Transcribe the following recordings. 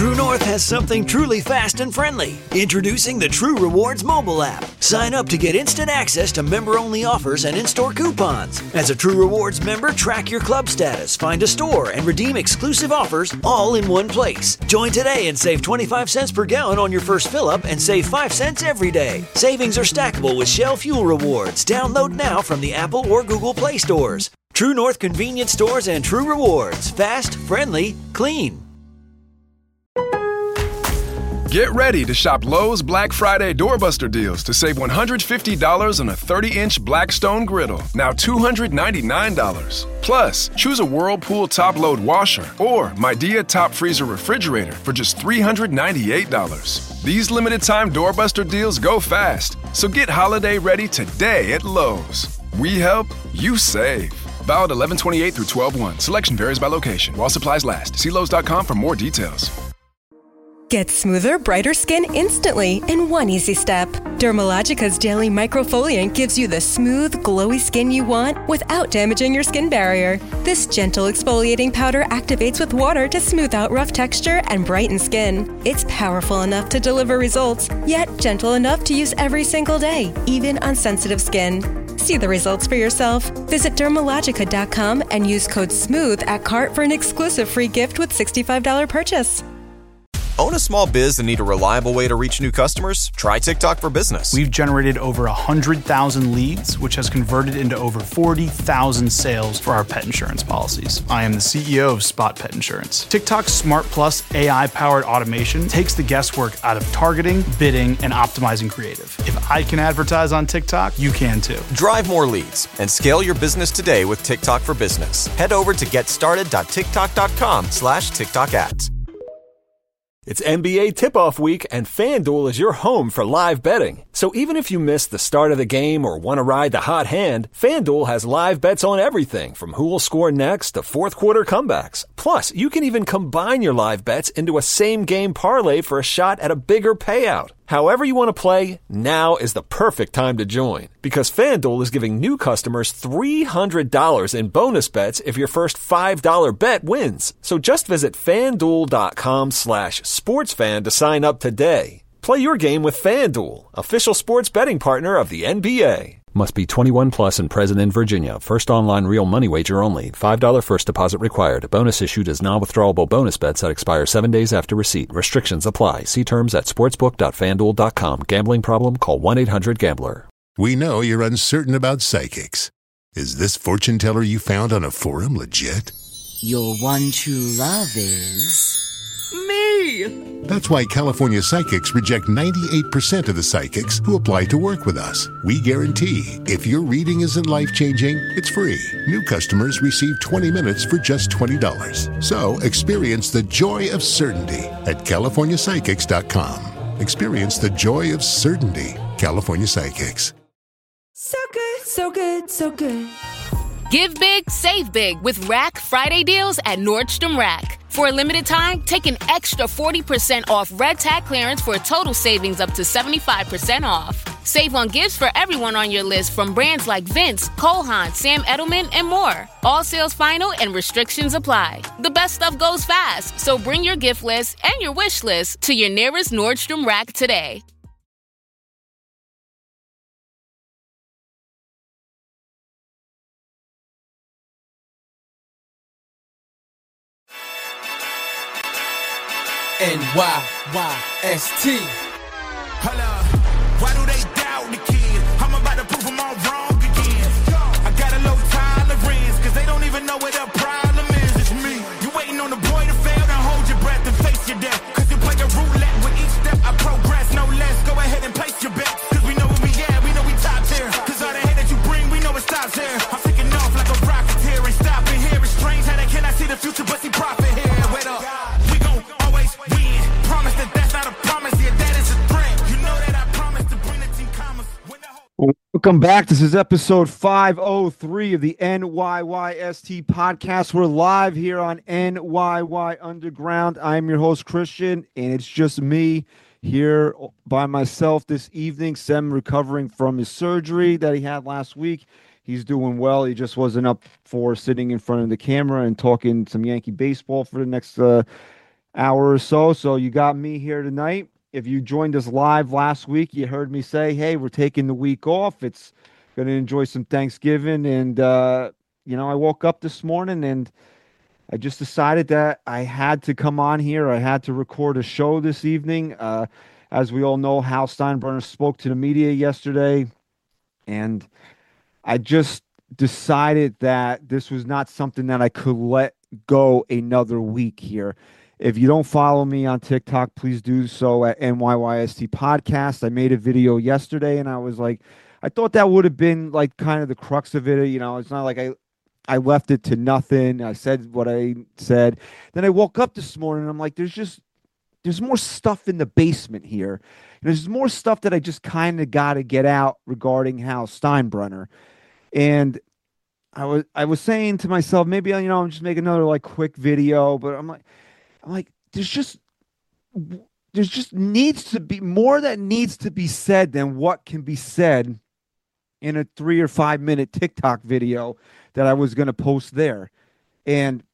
True North has something truly fast and friendly. Introducing the True Rewards mobile app. Sign up to get instant access to member-only offers and in-store coupons. As a True Rewards member, track your club status, find a store, and redeem exclusive offers all in one place. Join today and save 25 cents per gallon on your first fill-up and save 5 cents every day. Savings are stackable with Shell Fuel Rewards. Download now from the Apple or Google Play stores. True North convenience stores and True Rewards. Fast, friendly, clean. Get ready to shop Lowe's Black Friday doorbuster deals to save $150 on a 30-inch Blackstone griddle, now $299. Plus, choose a Whirlpool top-load washer or Midea top freezer refrigerator for just $398. These limited-time doorbuster deals go fast, so get holiday ready today at Lowe's. We help, you save. Valid 11/28 through 12/1. Selection varies by location. While supplies last. See Lowe's.com for more details. Get smoother, brighter skin instantly in one easy step. Dermalogica's daily microfoliant gives you the smooth, glowy skin you want without damaging your skin barrier. This gentle exfoliating powder activates with water to smooth out rough texture and brighten skin. It's powerful enough to deliver results, yet gentle enough to use every single day, even on sensitive skin. See the results for yourself. Visit Dermalogica.com and use code SMOOTH at cart for an exclusive free gift with $65 purchase. Own a small biz and need a reliable way to reach new customers? Try TikTok for Business. We've generated over 100,000 leads, which has converted into over 40,000 sales for our pet insurance policies. I am the CEO of Spot Pet Insurance. TikTok's Smart Plus AI-powered automation takes the guesswork out of targeting, bidding, and optimizing creative. If I can advertise on TikTok, you can too. Drive more leads and scale your business today with TikTok for Business. Head over to getstarted.tiktok.com/TikTok ads. It's NBA tip-off week, and FanDuel is your home for live betting. So even if you missed the start of the game or want to ride the hot hand, FanDuel has live bets on everything from who will score next to fourth-quarter comebacks. Plus, you can even combine your live bets into a same-game parlay for a shot at a bigger payout. However you want to play, now is the perfect time to join, because FanDuel is giving new customers $300 in bonus bets if your first $5 bet wins. So just visit FanDuel.com/sportsfan to sign up today. Play your game with FanDuel, official sports betting partner of the NBA. Must be 21 plus and present in Virginia. First online real money wager only. $5 first deposit required. Bonus issued as non-withdrawable bonus bets that expire 7 days after receipt. Restrictions apply. See terms at sportsbook.fanduel.com. Gambling problem? Call 1-800-GAMBLER. We know you're uncertain about psychics. Is this fortune teller you found on a forum legit? Your one true love is... me! That's why California Psychics reject 98% of the psychics who apply to work with us. We guarantee if your reading isn't life-changing, it's free. New customers receive 20 minutes for just $20. So experience the joy of certainty at CaliforniaPsychics.com. Experience the joy of certainty. California Psychics. So good, so good, so good. Give big, save big with Rack Friday deals at Nordstrom Rack. For a limited time, take an extra 40% off red tag clearance for a total savings up to 75% off. Save on gifts for everyone on your list from brands like Vince, Cole Haan, Sam Edelman, and more. All sales final and restrictions apply. The best stuff goes fast, so bring your gift list and your wish list to your nearest Nordstrom Rack today. NYYST. Holla, why do they doubt the kid? I'm about to prove them all wrong again. I got a low tolerance, cause they don't even know what the problem is. It's me. You waiting on the boy to fail, now hold your breath and face your death. Cause you play a roulette with each step I progress, no less. Go ahead and place your bet. Cause we know where we at, we know we top tier. Cause all the hate that you bring, we know it stops here. I'm taking off like a rocketeer and stopping here. It's strange how they cannot see the future, but see profit here. Wait up. Welcome back. This is episode 503 of the NYYST podcast. We're live here on NYY Underground. I'm your host, Christian, and it's just me here by myself this evening. Sem recovering from his surgery that he had last week. He's doing well. He just wasn't up for sitting in front of the camera and talking some Yankee baseball for the next hour or so. So you got me here tonight. If you joined us live last week, you heard me say, hey, we're taking the week off. It's going to enjoy some Thanksgiving. And, I woke up this morning and I just decided that I had to come on here. I had to record a show this evening. As we all know, Hal Steinbrenner spoke to the media yesterday. And I just decided that this was not something that I could let go another week here. If you don't follow me on TikTok, please do so at NYYST Podcast. I made a video yesterday, and I was like, I thought that would have been like kind of the crux of it. It's not like I left it to nothing. I said what I said. Then I woke up this morning, and I'm like, there's more stuff in the basement here. And there's more stuff that I just kind of got to get out regarding Hal Steinbrenner. And I was saying to myself, maybe I'm just make another like quick video, but I'm like, there's just needs to be more that needs to be said than what can be said in a 3 or 5 minute TikTok video that I was going to post there. And,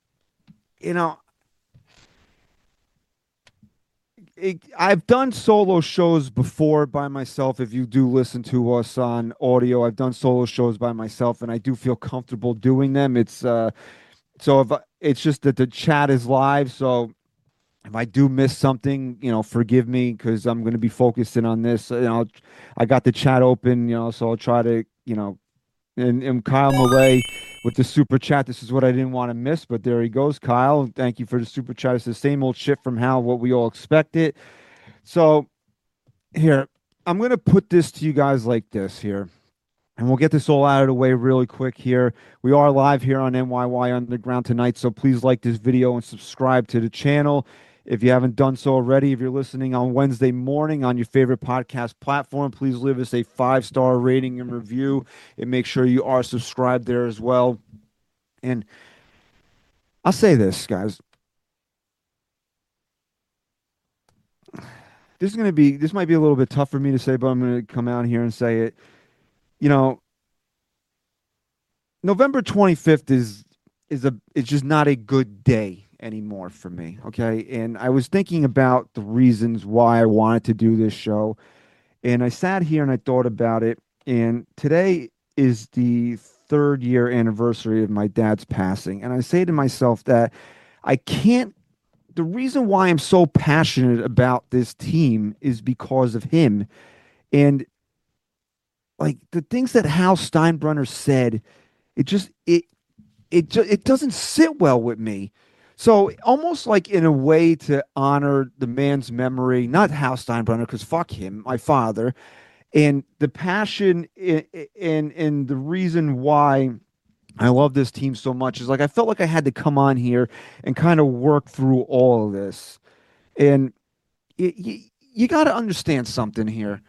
I've done solo shows before by myself. If you do listen to us on audio, I've done solo shows by myself, and I do feel comfortable doing them. It's it's just that the chat is live, so if I do miss something, forgive me because I'm going to be focusing on this. I got the chat open, so I'll try to, and Kyle Malay with the super chat. This is what I didn't want to miss, but there he goes, Kyle. Thank you for the super chat. It's the same old shit from Hal, what we all expected. So here, I'm going to put this to you guys like this here, and we'll get this all out of the way really quick here. We are live here on NYY Underground tonight, so please like this video and subscribe to the channel. If you haven't done so already, if you're listening on Wednesday morning on your favorite podcast platform, please leave us a 5-star rating and review, and make sure you are subscribed there as well. And I'll say this, guys. This might be a little bit tough for me to say, but I'm going to come out here and say it. November 25th is just not a good day anymore for me, okay? And I was thinking about the reasons why I wanted to do this show, and I sat here and I thought about it, and today is the 3rd year anniversary of my dad's passing, and I say to myself that the reason why I'm so passionate about this team is because of him. And like the things that Hal Steinbrenner said, it doesn't sit well with me. So almost like in a way to honor the man's memory, not Hal Steinbrenner, because fuck him, my father, and the passion and the reason why I love this team so much is like I felt like I had to come on here and kind of work through all of this. And you got to understand something here.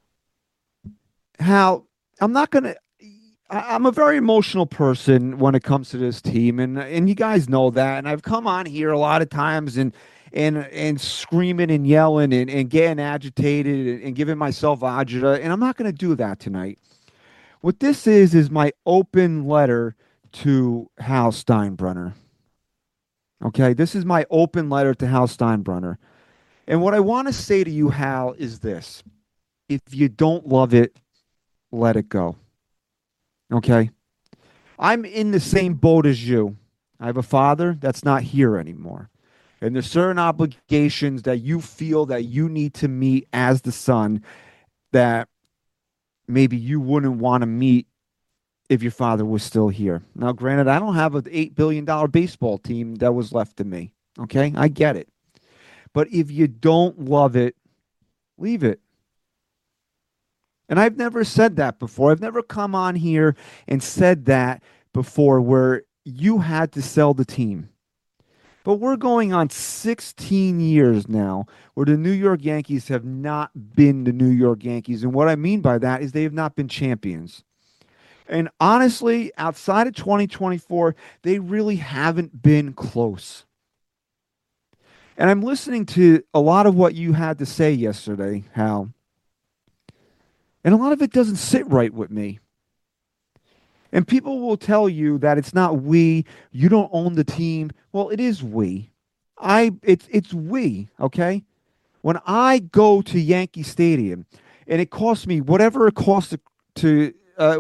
Hal, I'm a very emotional person when it comes to this team, and you guys know that. And I've come on here a lot of times and screaming and yelling and getting agitated and giving myself agita, and I'm not going to do that tonight. What this is my open letter to Hal Steinbrenner. Okay, this is my open letter to Hal Steinbrenner. And what I want to say to you, Hal, is this. If you don't love it, let it go. Okay? I'm in the same boat as you. I have a father that's not here anymore. And there's certain obligations that you feel that you need to meet as the son that maybe you wouldn't want to meet if your father was still here. Now, granted, I don't have an $8 billion baseball team that was left to me. Okay? I get it. But if you don't love it, leave it. And I've never said that before. I've never come on here and said that before where you had to sell the team. But we're going on 16 years now where the New York Yankees have not been the New York Yankees. And what I mean by that is they have not been champions. And honestly, outside of 2024, they really haven't been close. And I'm listening to a lot of what you had to say yesterday, Hal. And a lot of it doesn't sit right with me. And people will tell you that it's not we, you don't own the team. Well, it is we. it's we, okay? When I go to Yankee Stadium and it costs me whatever it costs to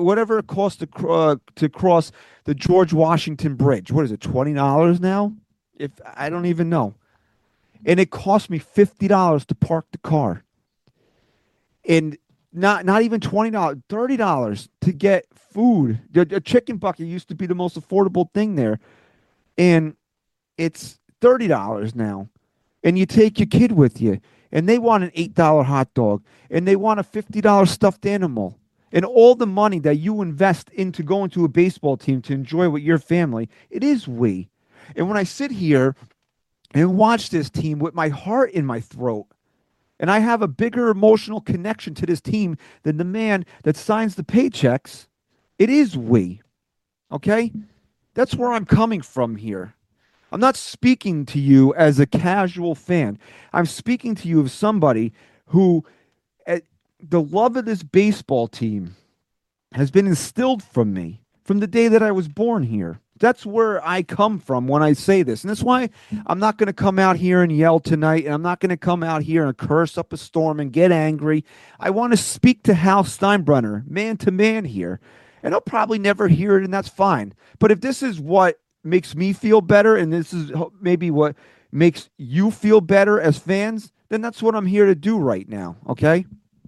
cross the George Washington Bridge. What is it, $20 now? If I don't even know. And it cost me $50 to park the car. And not even $20, $30 to get food. A chicken bucket used to be the most affordable thing there. And it's $30 now. And you take your kid with you, and they want an $8 hot dog, and they want a $50 stuffed animal. And all the money that you invest into going to a baseball team to enjoy with your family, it is we. And when I sit here and watch this team with my heart in my throat, and I have a bigger emotional connection to this team than the man that signs the paychecks, it is we. Okay? That's where I'm coming from here. I'm not speaking to you as a casual fan. I'm speaking to you as somebody who, the love of this baseball team has been instilled from me from the day that I was born here. That's where I come from when I say this. And that's why I'm not going to come out here and yell tonight, and I'm not going to come out here and curse up a storm and get angry. I want to speak to Hal Steinbrenner, man to man here. And I'll probably never hear it, and that's fine. But if this is what makes me feel better, and this is maybe what makes you feel better as fans, then that's what I'm here to do right now, okay?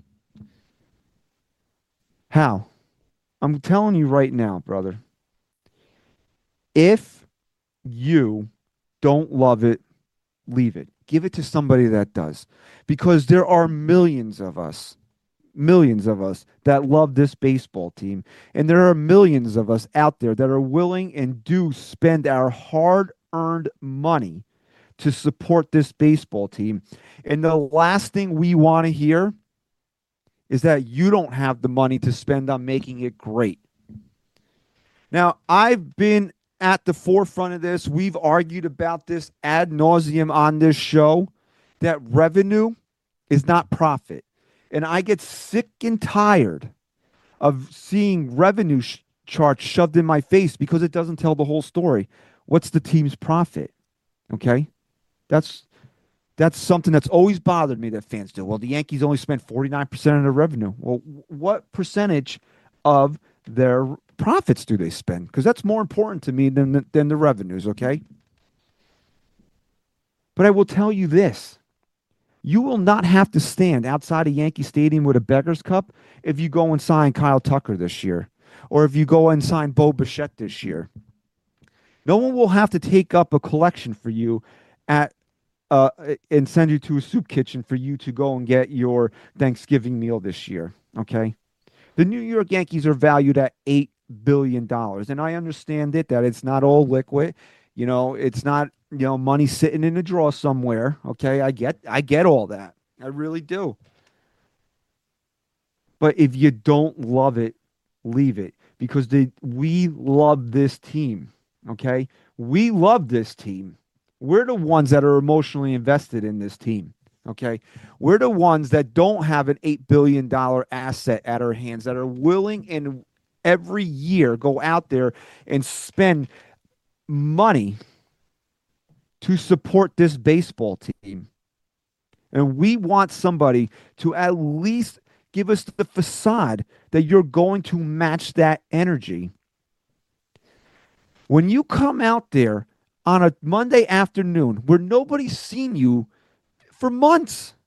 Hal, I'm telling you right now, brother, if you don't love it, leave it. Give it to somebody that does. Because there are millions of us that love this baseball team. And there are millions of us out there that are willing and do spend our hard-earned money to support this baseball team. And the last thing we want to hear is that you don't have the money to spend on making it great. Now, I've been at the forefront of this. We've argued about this ad nauseum on this show, that revenue is not profit. And I get sick and tired of seeing revenue charts shoved in my face because it doesn't tell the whole story. What's the team's profit? Okay? That's something that's always bothered me that fans do. Well, the Yankees only spent 49% of their revenue. Well, what percentage of their profits do they spend? Because that's more important to me than the revenues, okay? But I will tell you this. You will not have to stand outside of Yankee Stadium with a beggar's cup if you go and sign Kyle Tucker this year, or if you go and sign Bo Bichette this year. No one will have to take up a collection for you and send you to a soup kitchen for you to go and get your Thanksgiving meal this year, okay? The New York Yankees are valued at $8 billion, and I understand that it's not all liquid. You know, it's not, money sitting in a drawer somewhere, okay? I get all that. I really do. But if you don't love it, leave it, because we love this team, okay? We love this team. We're the ones that are emotionally invested in this team, okay? We're the ones that don't have an $8 billion asset at our hands, that are willing and every year go out there and spend money to support this baseball team. And we want somebody to at least give us the facade that you're going to match that energy. When you come out there on a Monday afternoon where nobody's seen you for months,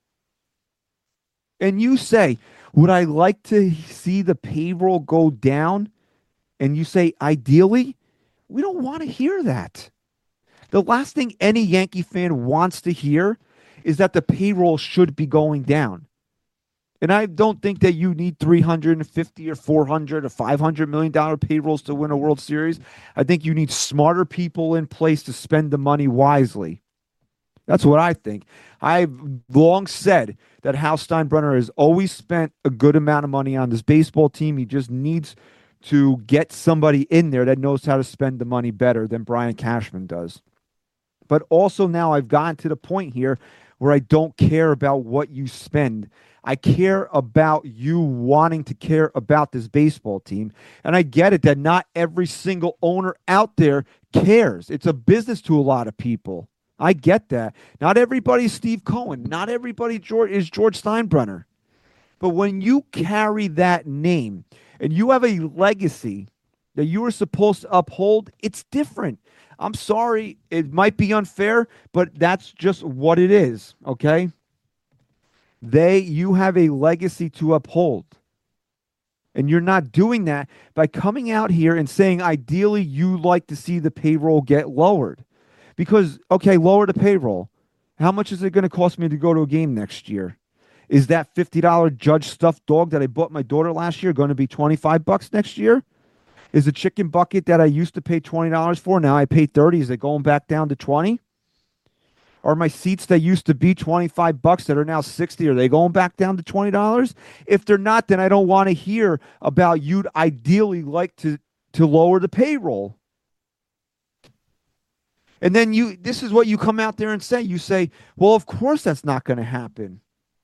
and you say, would I like to see the payroll go down? And you say, ideally, we don't want to hear that. The last thing any Yankee fan wants to hear is that the payroll should be going down. And I don't think that you need $350 or $400 or $500 million payrolls to win a World Series. I think you need smarter people in place to spend the money wisely. That's what I think. I've long said that Hal Steinbrenner has always spent a good amount of money on this baseball team. He just needs to get somebody in there that knows how to spend the money better than Brian Cashman does. But also now I've gotten to the point here where I don't care about what you spend. I care about you wanting to care about this baseball team. And I get it that not every single owner out there cares. It's a business to a lot of people. I get that. Not everybody's Steve Cohen. Not everybody is George Steinbrenner. But when you carry that name and you have a legacy that you are supposed to uphold, it's different. I'm sorry, it might be unfair, but that's just what it is, okay? You have a legacy to uphold. And you're not doing that by coming out here and saying, ideally, you like to see the payroll get lowered. Because, okay, lower the payroll. How much is it going to cost me to go to a game next year? Is that $50 Judge stuffed dog that I bought my daughter last year going to be $25 next year? Is the chicken bucket that I used to pay $20 for, now I pay $30, is it going back down to $20? Are my seats that used to be $25 that are now $60, are they going back down to $20? If they're not, then I don't want to hear about you'd ideally like to lower the payroll. And then this is what you come out there and say. You say, well, of course that's not going to happen.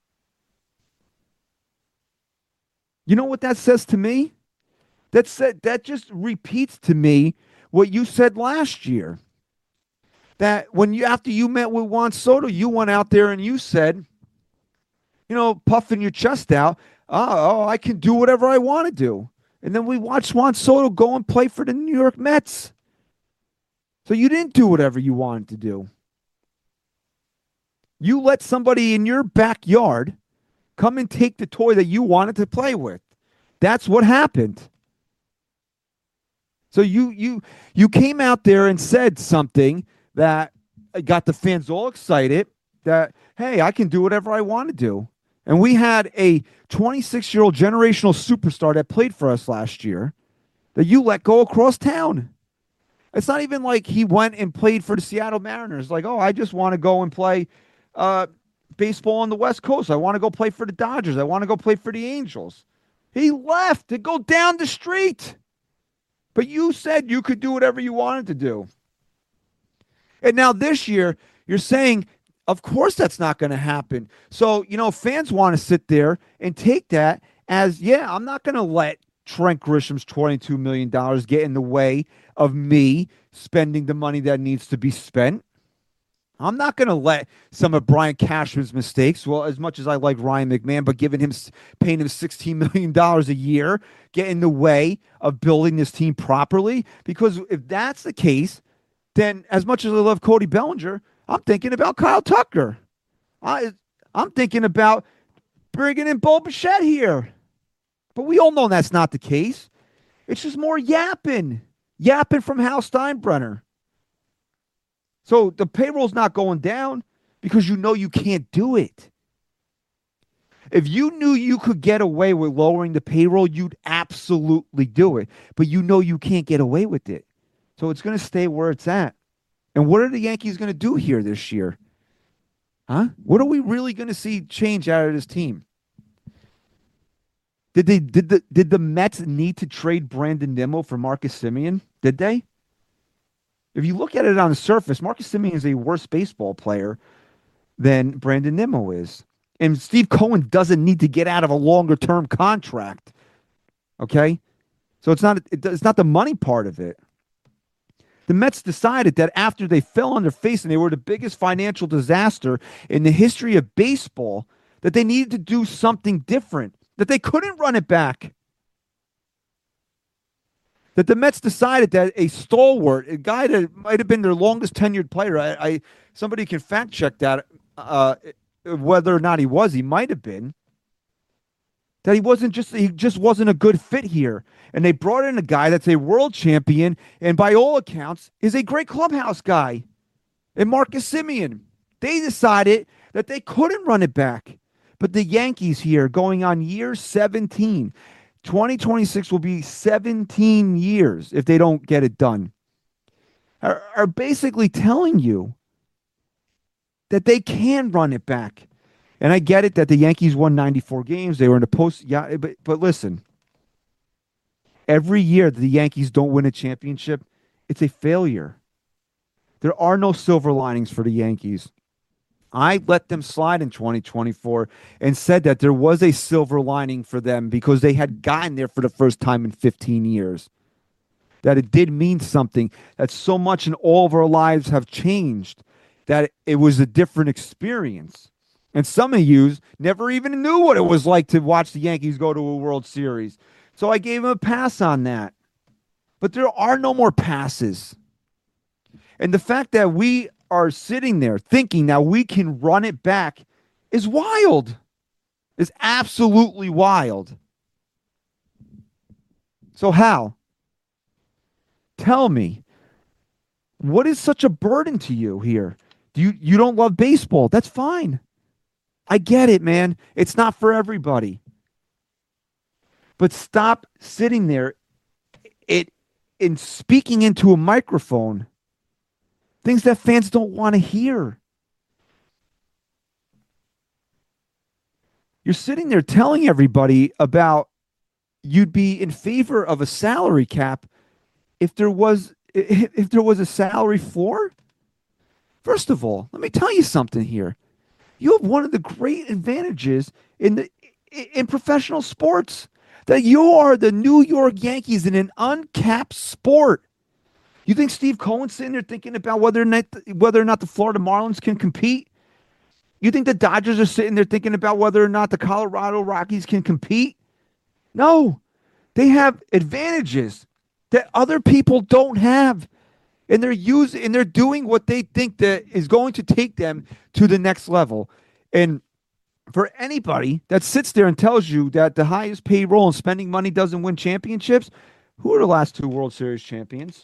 You know what that says to me? That just repeats to me what you said last year. That after you met with Juan Soto, you went out there and you said, puffing your chest out, oh, I can do whatever I want to do. And then we watched Juan Soto go and play for the New York Mets. So you didn't do whatever you wanted to do. You let somebody in your backyard come and take the toy that you wanted to play with. That's what happened. So you came out there and said something that got the fans all excited that, hey, I can do whatever I want to do. And we had a 26-year-old generational superstar that played for us last year that you let go across town. It's not even like he went and played for the Seattle Mariners. Like, oh, I just want to go and play baseball on the West Coast. I want to go play for the Dodgers. I want to go play for the Angels. He left to go down the street. But you said you could do whatever you wanted to do. And now this year, you're saying, of course that's not going to happen. So, fans want to sit there and take that as, yeah, I'm not going to let Trent Grisham's $22 million get in the way of me spending the money that needs to be spent. I'm not going to let some of Brian Cashman's mistakes, well, as much as I like Ryan McMahon, but paying him $16 million a year, get in the way of building this team properly. Because if that's the case, then as much as I love Cody Bellinger, I'm thinking about Kyle Tucker. I'm thinking about bringing in Bo Bichette here. But we all know that's not the case. It's just more yapping from Hal Steinbrenner. So the payroll's not going down because you can't do it. If you knew you could get away with lowering the payroll, you'd absolutely do it. But you can't get away with it. So it's going to stay where it's at. And what are the Yankees going to do here this year? Huh? What are we really going to see change out of this team? Did the Mets need to trade Brandon Nimmo for Marcus Semien? Did they? If you look at it on the surface, Marcus Semien is a worse baseball player than Brandon Nimmo is. And Steve Cohen doesn't need to get out of a longer-term contract. Okay? So it's not the money part of it. The Mets decided that after they fell on their face and they were the biggest financial disaster in the history of baseball, that they needed to do something different, that they couldn't run it back. That the Mets decided that a stalwart, a guy that might have been their longest tenured player, somebody can fact check that, whether or not he might have been, that he just wasn't a good fit here. And they brought in a guy that's a world champion and by all accounts is a great clubhouse guy. And Marcus Semien. They decided that they couldn't run it back. But the Yankees here going on year 17, 2026 will be 17 years if they don't get it done, are basically telling you that they can run it back. And I get it that the Yankees won 94 games. They were in the post. Yeah, but listen, every year the Yankees don't win a championship, it's a failure. There are no silver linings for the Yankees. I let them slide in 2024 and said that there was a silver lining for them because they had gotten there for the first time in 15 years. That it did mean something, that so much in all of our lives have changed. that it was a different experience. And some of you never even knew what it was like to watch the Yankees go to a World Series. So I gave him a pass on that. But there are no more passes. And the fact that we are sitting there thinking that we can run it back is wild. Is absolutely wild. So Hal, tell me, what is such a burden to you here? You don't love baseball. That's fine. I get it, man. It's not for everybody. But stop sitting there and speaking into a microphone things that fans don't want to hear. You're sitting there telling everybody about you'd be in favor of a salary cap if there was a salary floor. First of all, let me tell you something here. You have one of the great advantages in professional sports, that you are the New York Yankees in an uncapped sport. You think Steve Cohen's sitting there thinking about whether or not the Florida Marlins can compete? You think the Dodgers are sitting there thinking about whether or not the Colorado Rockies can compete? No. They have advantages that other people don't have. And they're doing what they think that is going to take them to the next level. And for anybody that sits there and tells you that the highest payroll and spending money doesn't win championships, who are the last two World Series champions?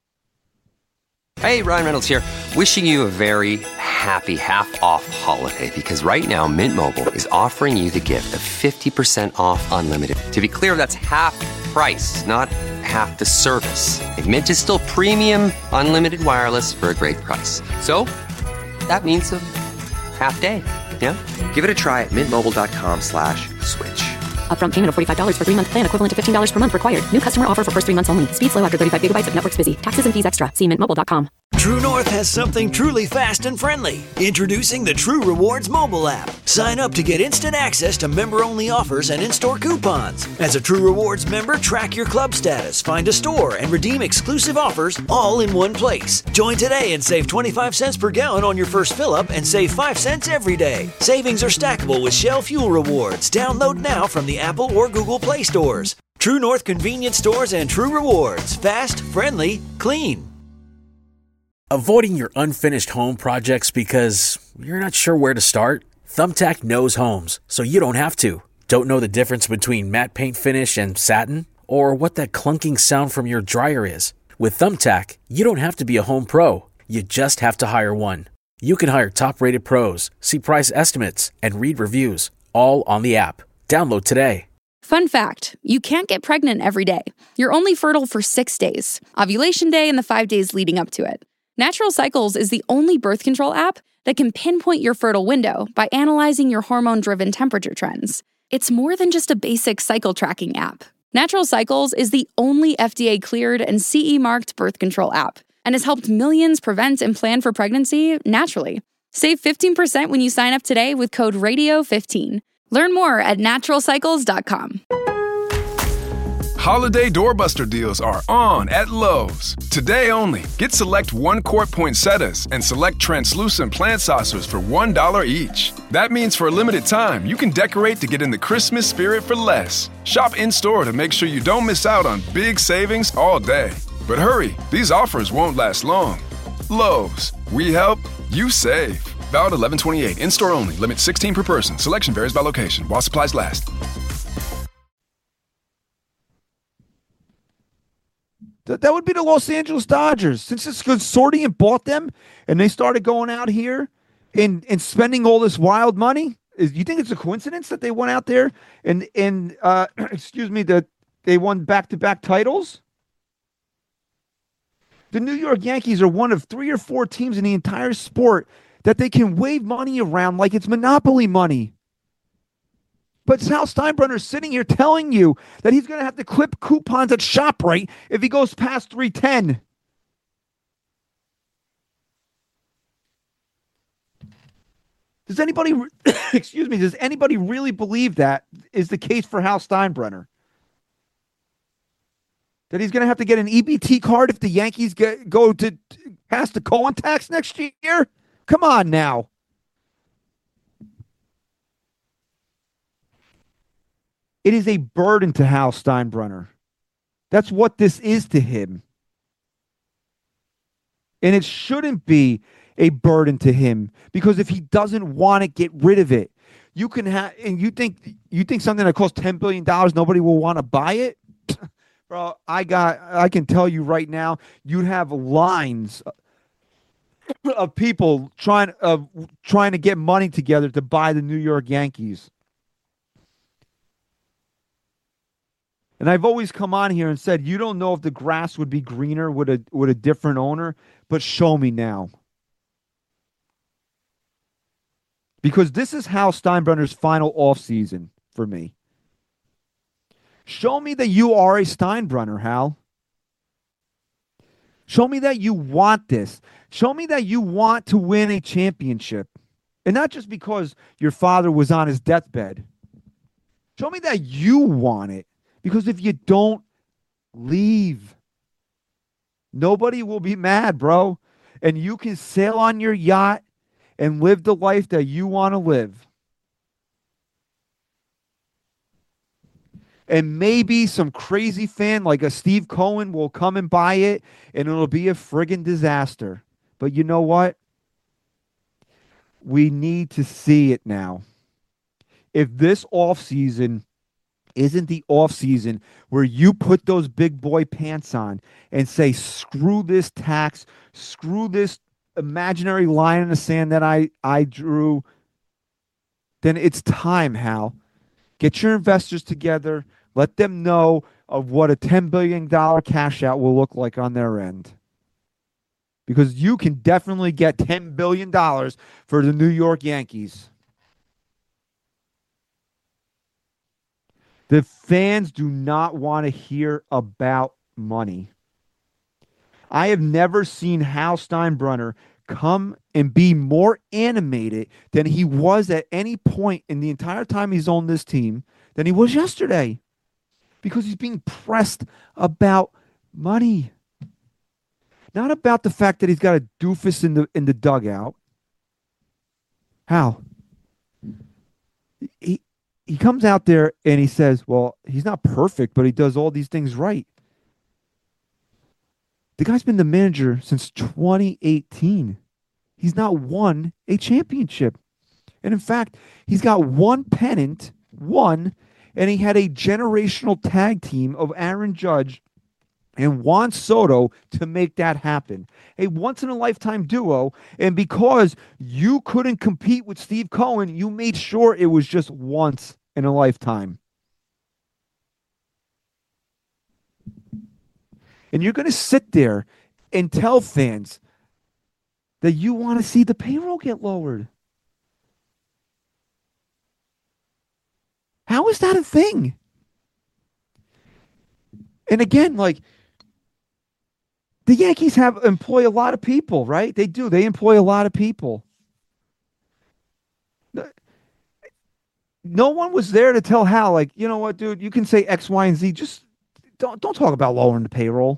Hey, Ryan Reynolds here. Wishing you a very happy half-off holiday, because right now Mint Mobile is offering you the gift of 50% off unlimited. To be clear, that's half price, not half the service. And Mint is still premium unlimited wireless for a great price. So that means a half day. Yeah? Give it a try at mintmobile.com/switch. Upfront payment of $45 for 3-month plan, equivalent to $15 per month required. New customer offer for first 3 months only. Speed slow after 35 gigabytes if network's busy. Taxes and fees extra. See mintmobile.com. True North has something truly fast and friendly. Introducing the True Rewards mobile app. Sign up to get instant access to member-only offers and in-store coupons. As a True Rewards member, track your club status, find a store, and redeem exclusive offers all in one place. Join today and save 25 cents per gallon on your first fill-up and save 5 cents every day. Savings are stackable with Shell Fuel Rewards. Download now from the Apple or Google Play stores. True North convenience stores and True Rewards. Fast, friendly, clean. Avoiding your unfinished home projects because you're not sure where to start? Thumbtack knows homes, so you don't have to. Don't know the difference between matte paint finish and satin? Or what that clunking sound from your dryer is? With Thumbtack, you don't have to be a home pro. You just have to hire one. You can hire top-rated pros, see price estimates, and read reviews, all on the app. Download today. Fun fact, you can't get pregnant every day. You're only fertile for 6 days, ovulation day and the 5 days leading up to it. Natural Cycles is the only birth control app that can pinpoint your fertile window by analyzing your hormone-driven temperature trends. It's more than just a basic cycle tracking app. Natural Cycles is the only FDA-cleared and CE-marked birth control app and has helped millions prevent and plan for pregnancy naturally. Save 15% when you sign up today with code RADIO15. Learn more at naturalcycles.com. Holiday doorbuster deals are on at Lowe's. Today only, get select 1-quart poinsettias and select translucent plant saucers for $1 each. That means for a limited time, you can decorate to get in the Christmas spirit for less. Shop in-store to make sure you don't miss out on big savings all day. But hurry, these offers won't last long. Lowe's, we help, you save. Valid 11/28, in-store only, limit 16 per person. Selection varies by location, while supplies last. That would be the Los Angeles Dodgers. Since this consortium bought them and they started going out here and spending all this wild money, you think it's a coincidence that they went out there and that they won back-to-back titles? The New York Yankees are one of 3 or 4 teams in the entire sport that they can wave money around like it's monopoly money. But Hal Steinbrenner is sitting here telling you that he's going to have to clip coupons at ShopRite if he goes past 310. Does anybody, does anybody really believe that is the case for Hal Steinbrenner? That he's going to have to get an EBT card if the Yankees go to pass the Cohen tax next year? Come on now. It is a burden to Hal Steinbrenner. That's what this is to him. And it shouldn't be a burden to him, because if he doesn't want to get rid of it, you can have, and you think something that costs $10 billion, nobody will want to buy it? Bro, I can tell you right now, you'd have lines of people trying to get money together to buy the New York Yankees. And I've always come on here and said, you don't know if the grass would be greener with a different owner, but show me now. Because this is Hal Steinbrenner's final offseason for me. Show me that you are a Steinbrenner, Hal. Show me that you want this. Show me that you want to win a championship. And not just because your father was on his deathbed. Show me that you want it. Because if you don't, leave. Nobody will be mad, bro. And you can sail on your yacht and live the life that you want to live. And maybe some crazy fan like a Steve Cohen will come and buy it, and it'll be a friggin' disaster. But you know what? We need to see it now. If this offseason isn't the offseason where you put those big boy pants on and say, screw this tax, screw this imaginary line in the sand that I drew, then it's time, Hal. Get your investors together. Let them know of what a $10 billion cash out will look like on their end. Because you can definitely get $10 billion for the New York Yankees. The fans do not want to hear about money. I have never seen Hal Steinbrenner come and be more animated than he was at any point in the entire time he's on this team than he was yesterday. Because he's being pressed about money. Not about the fact that he's got a doofus in the dugout. Hal, he comes out there and he says, well, he's not perfect, but he does all these things right. The guy's been the manager since 2018. He's not won a championship. And in fact, he's got one pennant, and he had a generational tag team of Aaron Judge and Juan Soto to make that happen. A once-in-a-lifetime duo, and because you couldn't compete with Steve Cohen, you made sure it was just once in a lifetime. And you're going to sit there and tell fans that you want to see the payroll get lowered. How is that a thing? And again, like, the Yankees employ a lot of people, right? They do. They employ a lot of people. No one was there to tell Hal, like, you know what, dude, you can say X, Y, and Z. Just don't talk about lowering the payroll.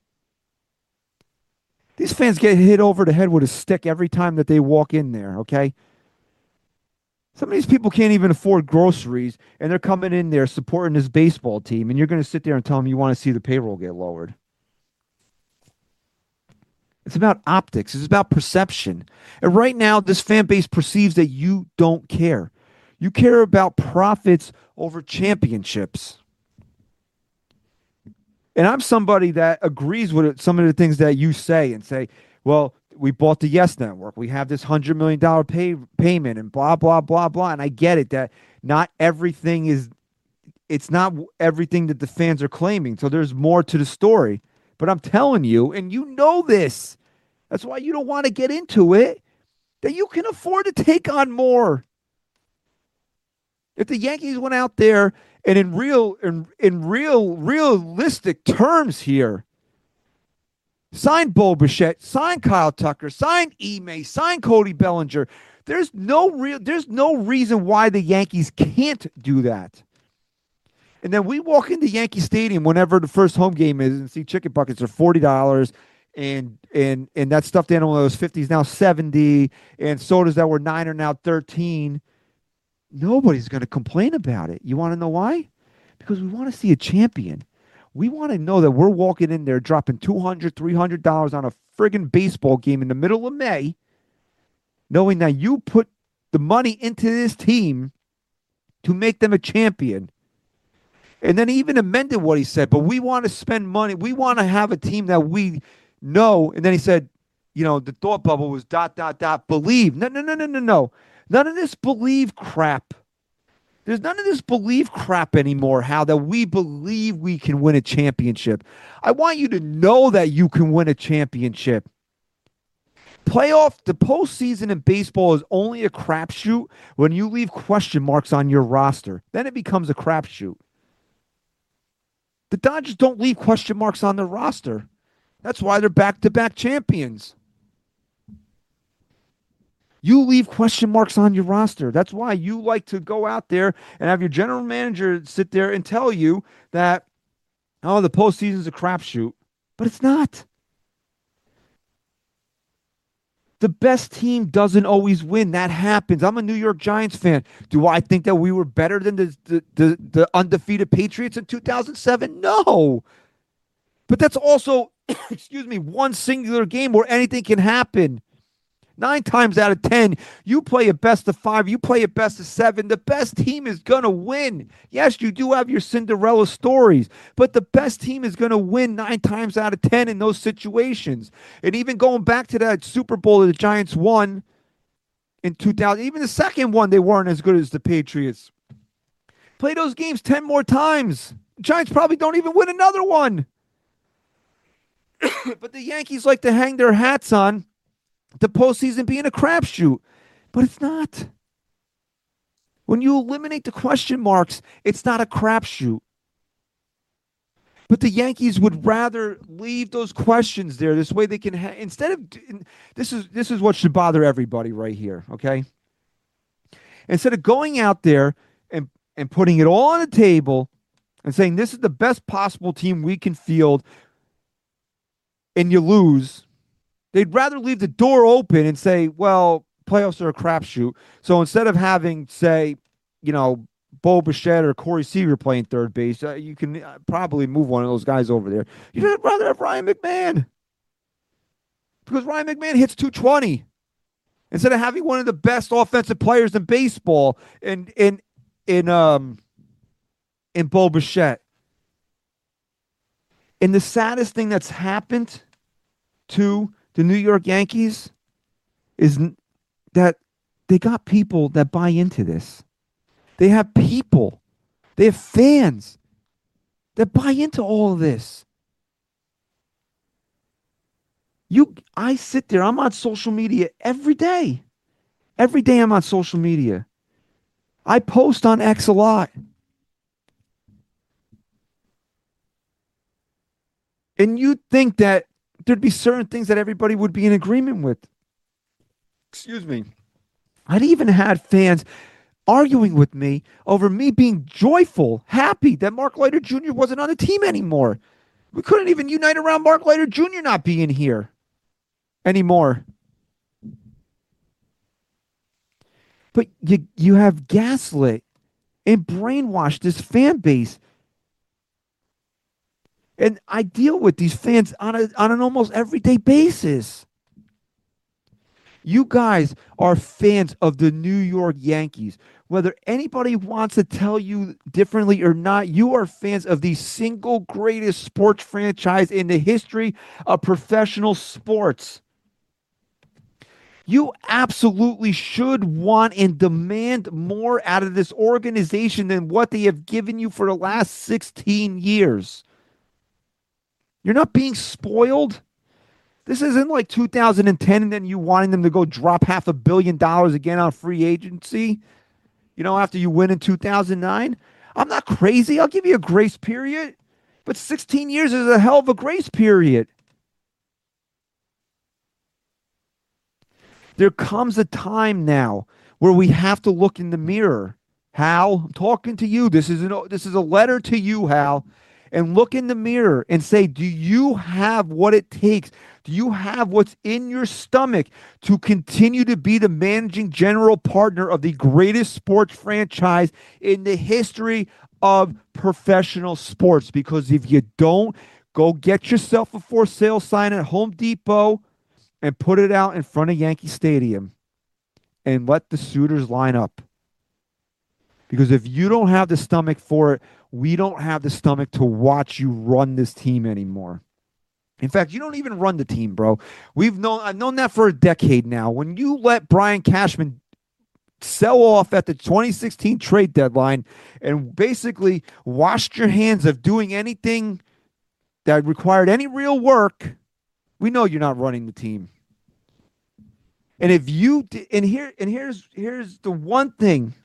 These fans get hit over the head with a stick every time that they walk in there, okay? Some of these people can't even afford groceries, and they're coming in there supporting this baseball team, and you're going to sit there and tell them you want to see the payroll get lowered. It's about optics. It's about perception. And right now, this fan base perceives that you don't care. You care about profits over championships. And I'm somebody that agrees with some of the things that you say and say, well, we bought the Yes Network. We have this $100 million payment and blah, blah, blah, blah. And I get it that not everything is, it's not everything that the fans are claiming. So there's more to the story. But I'm telling you, and you know this, that's why you don't want to get into it, that you can afford to take on more. If the Yankees went out there and in realistic terms here, sign Bo Bichette, sign Kyle Tucker, sign Ime, sign Cody Bellinger, there's no reason why the Yankees can't do that. And then we walk into Yankee Stadium whenever the first home game is and see chicken buckets are $40 and that stuffed animal that was 50 is now 70, and sodas that were 9 are now 13. Nobody's going to complain about it. You want to know why? Because we want to see a champion. We want to know that we're walking in there dropping $200, $300 on a friggin' baseball game in the middle of May, knowing that you put the money into this team to make them a champion. And then he even amended what he said, but we want to spend money. We want to have a team that we know. And then he said, the thought bubble was ... believe. No. None of this believe crap. There's none of this believe crap anymore, Hal, that we believe we can win a championship. I want you to know that you can win a championship. The postseason in baseball is only a crapshoot when you leave question marks on your roster. Then it becomes a crapshoot. The Dodgers don't leave question marks on their roster. That's why they're back-to-back champions. You leave question marks on your roster. That's why you like to go out there and have your general manager sit there and tell you that, the postseason's a crapshoot. But it's not. The best team doesn't always win. That happens. I'm a New York Giants fan. Do I think that we were better than the undefeated Patriots in 2007? No. But that's also, one singular game where anything can happen. 9 times out of 10, you play a best of 5, you play a best of 7. The best team is going to win. Yes, you do have your Cinderella stories, but the best team is going to win 9 times out of 10 in those situations. And even going back to that Super Bowl that the Giants won in 2000, even the second one, they weren't as good as the Patriots. Play those games 10 more times. The Giants probably don't even win another one. But the Yankees like to hang their hats on the postseason being a crapshoot, but it's not. When you eliminate the question marks, it's not a crapshoot. But the Yankees would rather leave those questions there. This way they can instead of this is what should bother everybody right here, okay? Instead of going out there and putting it all on the table and saying this is the best possible team we can field, and you lose. They'd rather leave the door open and say, well, playoffs are a crapshoot. So instead of having, say, Bo Bichette or Corey Seager playing third base, you can probably move one of those guys over there. You'd rather have Ryan McMahon. Because Ryan McMahon hits 220. Instead of having one of the best offensive players in baseball in Bo Bichette. And the saddest thing that's happened to the New York Yankees is that they got people that buy into this. They have people, they have fans that buy into all of this. I sit there, I'm on social media every day. Every day I'm on social media. I post on X a lot. And you'd think that there'd be certain things that everybody would be in agreement with. Excuse me. I'd even had fans arguing with me over me being joyful, happy that Mark Leiter Jr. wasn't on the team anymore. We couldn't even unite around Mark Leiter Jr. not being here anymore. But you have gaslit and brainwashed this fan base. And I deal with these fans on an almost everyday basis. You guys are fans of the New York Yankees. Whether anybody wants to tell you differently or not, you are fans of the single greatest sports franchise in the history of professional sports. You absolutely should want and demand more out of this organization than what they have given you for the last 16 years. You're not being spoiled. This isn't like 2010 and then you wanting them to go drop $500 million again on free agency, after you win in 2009. I'm not crazy. I'll give you a grace period. But 16 years is a hell of a grace period. There comes a time now where we have to look in the mirror. Hal, I'm talking to you. This is a letter to you, Hal. and look in the mirror and say, do you have what it takes? Do you have what's in your stomach to continue to be the managing general partner of the greatest sports franchise in the history of professional sports? Because if you don't, go get yourself a for sale sign at Home Depot and put it out in front of Yankee Stadium and let the suitors line up. Because if you don't have the stomach for it, we don't have the stomach to watch you run this team anymore. In fact, you don't even run the team, bro. I've known that for a decade now. When you let Brian Cashman sell off at the 2016 trade deadline and basically washed your hands of doing anything that required any real work, we know you're not running the team. And if you here's the one thing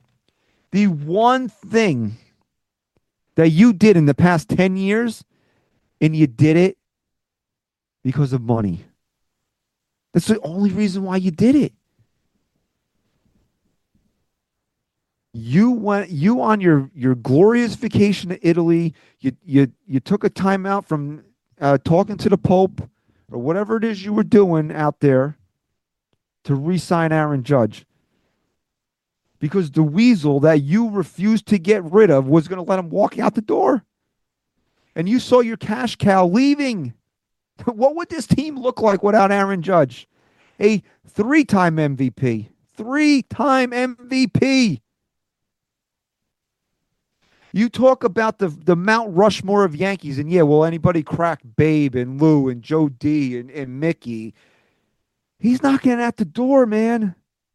that you did in the past 10 years, and you did it because of money. That's the only reason why you did it. You on your glorious vacation to Italy, you took a time out from talking to the Pope or whatever it is you were doing out there to re-sign Aaron Judge. Because the weasel that you refused to get rid of was going to let him walk out the door. And you saw your cash cow leaving. What would this team look like without Aaron Judge? A three-time MVP. Three-time MVP. You talk about the Mount Rushmore of Yankees, and yeah, will anybody crack Babe and Lou and Joe D and Mickey? He's knocking at the door, man.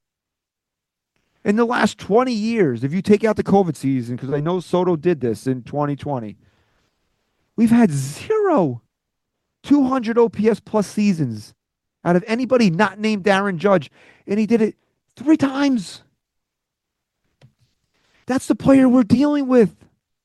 In the last 20 years, if you take out the COVID season, because I know Soto did this in 2020, we've had 0 200 OPS plus seasons out of anybody not named Aaron Judge, and he did it 3 times. That's the player we're dealing with.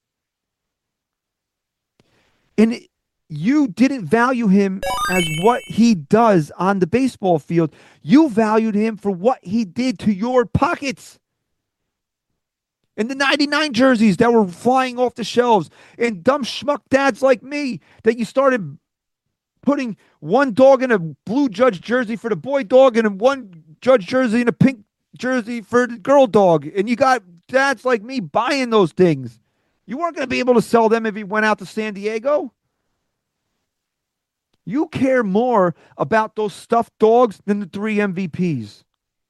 And you didn't value him as what he does on the baseball field. You valued him for what he did to your pockets. And the 99 jerseys that were flying off the shelves. And dumb schmuck dads like me that you started putting one dog in a blue Judge jersey for the boy dog and one Judge jersey and a pink jersey for the girl dog. And you got dads like me buying those things. You weren't going to be able to sell them if he went out to San Diego. You care more about those stuffed dogs than the 3 MVPs.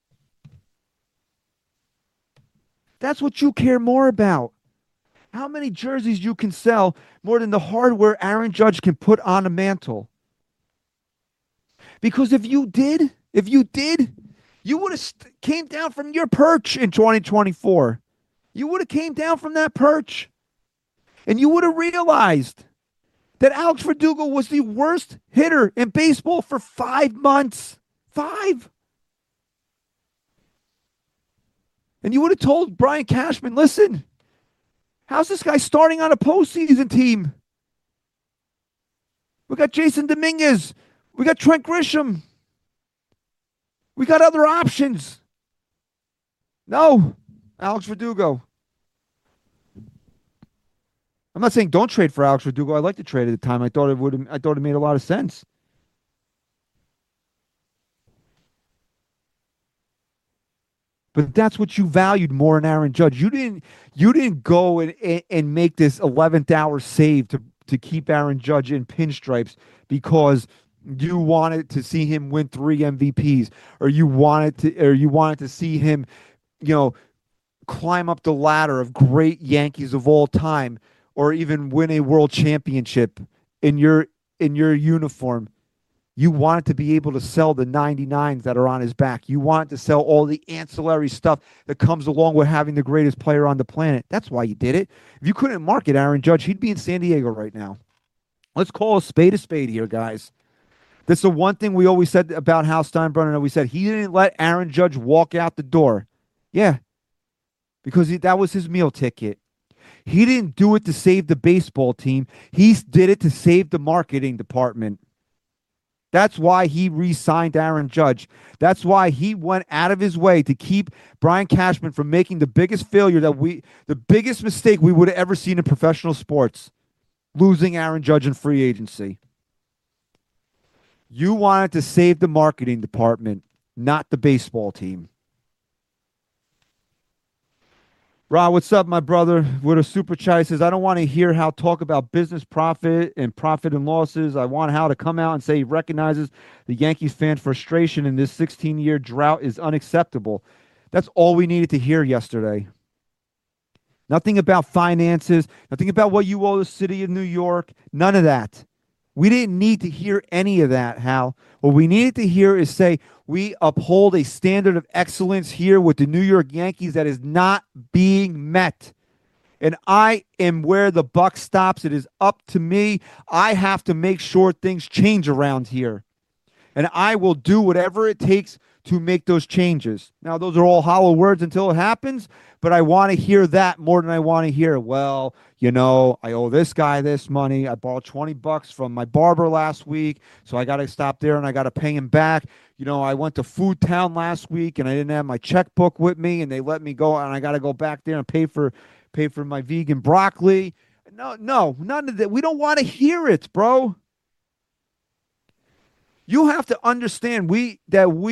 That's what you care more about. How many jerseys you can sell more than the hardware Aaron Judge can put on a mantle. Because if you did, you would have came down from your perch in 2024. You would have came down from that perch. And you would have realized that Alex Verdugo was the worst hitter in baseball for 5 months. 5. And you would have told Brian Cashman, listen, how's this guy starting on a postseason team? We got Jason Dominguez. We got Trent Grisham. We got other options. No, Alex Verdugo. I'm not saying don't trade for Alex Verdugo. I liked the trade at the time. I thought it made a lot of sense. But that's what you valued more in Aaron Judge. You didn't go and make this 11th hour save to keep Aaron Judge in pinstripes because you wanted to see him win 3 MVPs, or you wanted to see him, climb up the ladder of great Yankees of all time, or even win a world championship in your uniform. You wanted to be able to sell the 99s that are on his back. You wanted to sell all the ancillary stuff that comes along with having the greatest player on the planet. That's why you did it. If you couldn't market Aaron Judge, he'd be in San Diego right now. Let's call a spade here, guys. That's the one thing we always said about Hal Steinbrenner. We said he didn't let Aaron Judge walk out the door. Yeah, because that was his meal ticket. He didn't do it to save the baseball team. He did it to save the marketing department. That's why he re-signed Aaron Judge. That's why he went out of his way to keep Brian Cashman from making the biggest failure the biggest mistake we would have ever seen in professional sports. losing Aaron Judge in free agency. You wanted to save the marketing department, not the baseball team. Rob, what's up, my brother? With a super chat, says, I don't want to hear Hal talk about business profit and losses. I want Hal to come out and say he recognizes the Yankees fan frustration in this 16-year drought is unacceptable. That's all we needed to hear yesterday. Nothing about finances, nothing about what you owe the city of New York, none of that. We didn't need to hear any of that, Hal. What we needed to hear is say we uphold a standard of excellence here with the New York Yankees that is not being met. And I am where the buck stops. It is up to me. I have to make sure things change around here. And I will do whatever it takes to make those changes. Now, those are all hollow words until it happens, but I want to hear that more than I want to hear, well, you know, I owe this guy this money. I borrowed $20 from my barber last week, so I got to stop there and I got to pay him back. You know, I went to Food Town last week and I didn't have my checkbook with me and they let me go and I got to go back there and pay for my vegan broccoli. No, none of that. We don't want to hear it, bro. You have to understand look,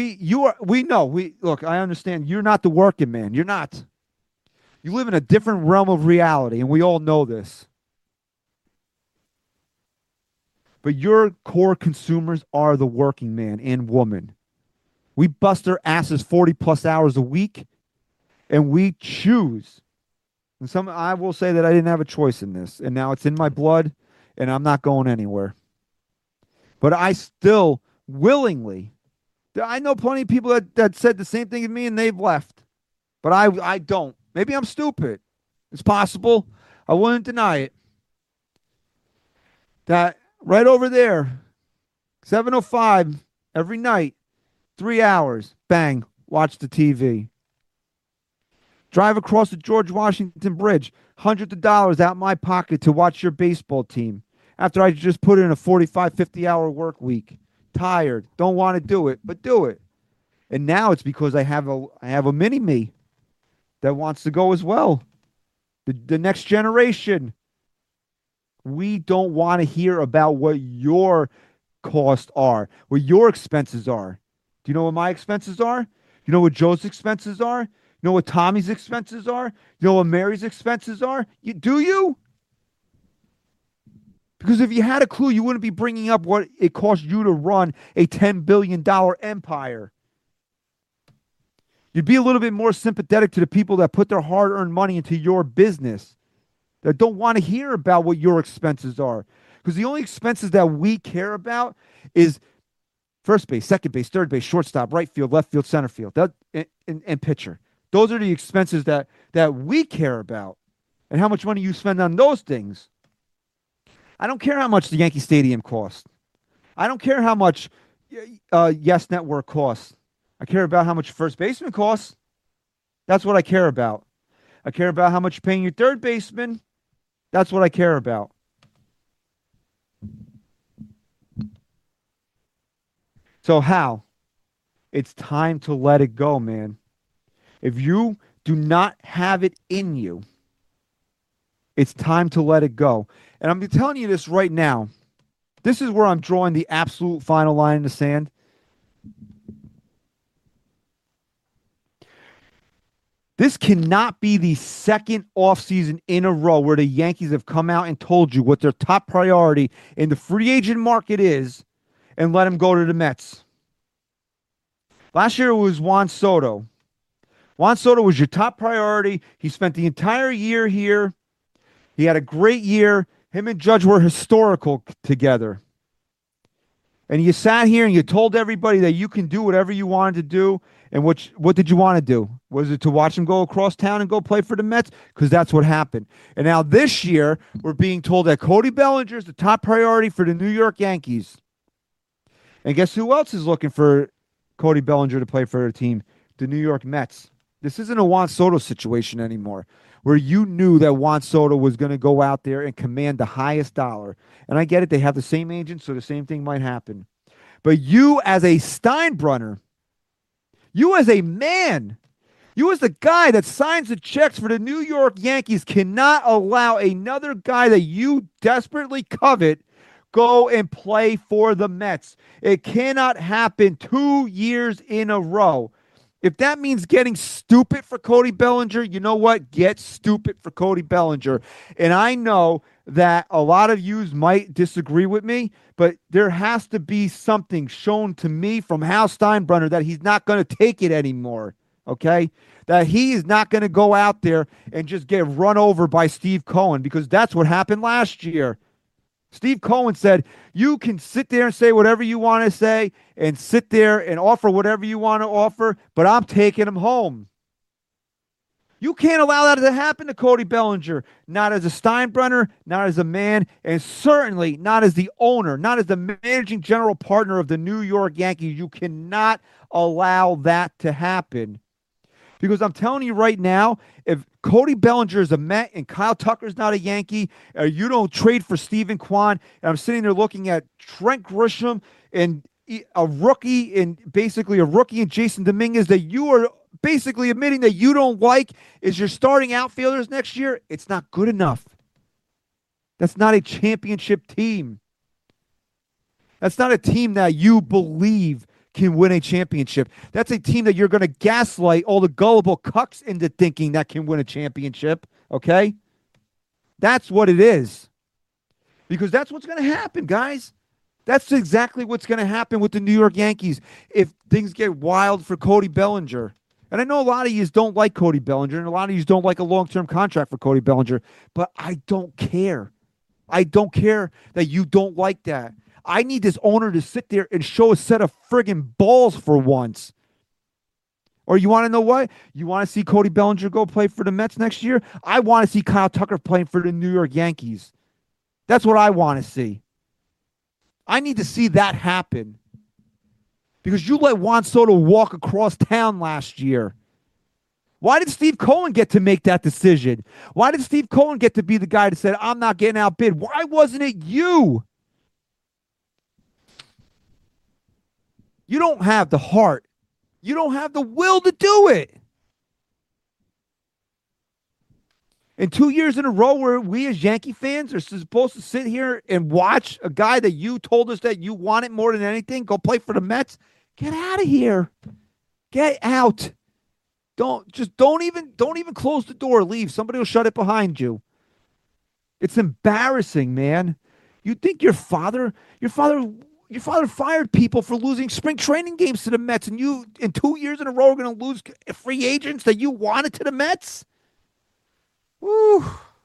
I understand you're not the working man. You're not. You live in a different realm of reality, and we all know this. But your core consumers are the working man and woman. We bust their asses 40-plus hours a week, and we choose. And I will say that I didn't have a choice in this, and now it's in my blood, and I'm not going anywhere. But I still willingly, I know plenty of people that said the same thing to me, and they've left. But I don't. Maybe I'm stupid. It's possible. I wouldn't deny it. That right over there, 7:05 every night, 3 hours, bang, watch the TV. Drive across the George Washington Bridge, hundreds of dollars out my pocket to watch your baseball team after I just put in a 45, 50-hour work week. Tired, don't want to do it, but do it. And now it's because I have a mini-me that wants to go as well. The next generation. We don't want to hear about what your costs are, what your expenses are. Do you know what my expenses are? You know what Joe's expenses are? You know what Tommy's expenses are? You know what Mary's expenses are? Do you? Because if you had a clue, you wouldn't be bringing up what it costs you to run a $10 billion empire. You'd be a little bit more sympathetic to the people that put their hard-earned money into your business, that don't want to hear about what your expenses are. Because the only expenses that we care about is first base, second base, third base, shortstop, right field, left field, center field, and pitcher. Those are the expenses that we care about and how much money you spend on those things. I don't care how much the Yankee Stadium costs. I don't care how much Yes Network costs. I care about how much first baseman costs. That's what I care about. I care about how much you're paying your third baseman. That's what I care about. So Hal, it's time to let it go, man. If you do not have it in you, it's time to let it go. And I'm telling you this right now. This is where I'm drawing the absolute final line in the sand. This cannot be the second offseason in a row where the Yankees have come out and told you what their top priority in the free agent market is and let him go to the Mets. Last year it was Juan Soto. Juan Soto was your top priority. He spent the entire year here. He had a great year. Him and Judge were historical together. And you sat here and you told everybody that you can do whatever you wanted to do. And what did you want to do? Was it to watch him go across town and go play for the Mets? Because that's what happened. And now this year, we're being told that Cody Bellinger is the top priority for the New York Yankees. And guess who else is looking for Cody Bellinger to play for their team? The New York Mets. This isn't a Juan Soto situation anymore, where you knew that Juan Soto was going to go out there and command the highest dollar. And I get it. They have the same agent, so the same thing might happen. But you as a Steinbrenner, you as a man, You, as the guy that signs the checks for the New York Yankees, cannot allow another guy that you desperately covet go and play for the Mets. It cannot happen 2 years in a row. If that means getting stupid for Cody Bellinger, you know what? Get stupid for Cody Bellinger. And I know that a lot of yous might disagree with me, but there has to be something shown to me from Hal Steinbrenner that he's not going to take it anymore, okay? That he is not going to go out there and just get run over by Steve Cohen, because that's what happened last year. Steve Cohen said, you can sit there and say whatever you want to say and sit there and offer whatever you want to offer, but I'm taking him home. You can't allow that to happen to Cody Bellinger, not as a Steinbrenner, not as a man, and certainly not as the owner, not as the managing general partner of the New York Yankees. You cannot allow that to happen. Because I'm telling you right now, if Cody Bellinger is a Met and Kyle Tucker's not a Yankee, or you don't trade for Stephen Kwan, and I'm sitting there looking at Trent Grisham and a rookie and Jason Dominguez that you are basically admitting that you don't like is your starting outfielders next year, it's not good enough. That's not a championship team. That's not a team that you believe can win a championship. That's a team that you're going to gaslight all the gullible cucks into thinking that can win a championship, okay? That's what it is. Because that's what's going to happen, guys. That's exactly what's going to happen with the New York Yankees if things get wild for Cody Bellinger. And I know a lot of you don't like Cody Bellinger, and a lot of you don't like a long-term contract for Cody Bellinger, but I don't care. I don't care that you don't like that. I need this owner to sit there and show a set of friggin' balls for once. Or you want to know what? You want to see Cody Bellinger go play for the Mets next year? I want to see Kyle Tucker playing for the New York Yankees. That's what I want to see. I need to see that happen. Because you let Juan Soto walk across town last year. Why did Steve Cohen get to make that decision? Why did Steve Cohen get to be the guy that said, I'm not getting outbid? Why wasn't it you? You don't have the heart. You don't have the will to do it. And 2 years in a row where we as Yankee fans are supposed to sit here and watch a guy that you told us that you wanted more than anything go play for the Mets. Get out of here. Get out. Don't even close the door. Leave. Somebody will shut it behind you. It's embarrassing, man. You think your father fired people for losing spring training games to the Mets, and you, in 2 years in a row, are going to lose free agents that you wanted to the Mets? Woo.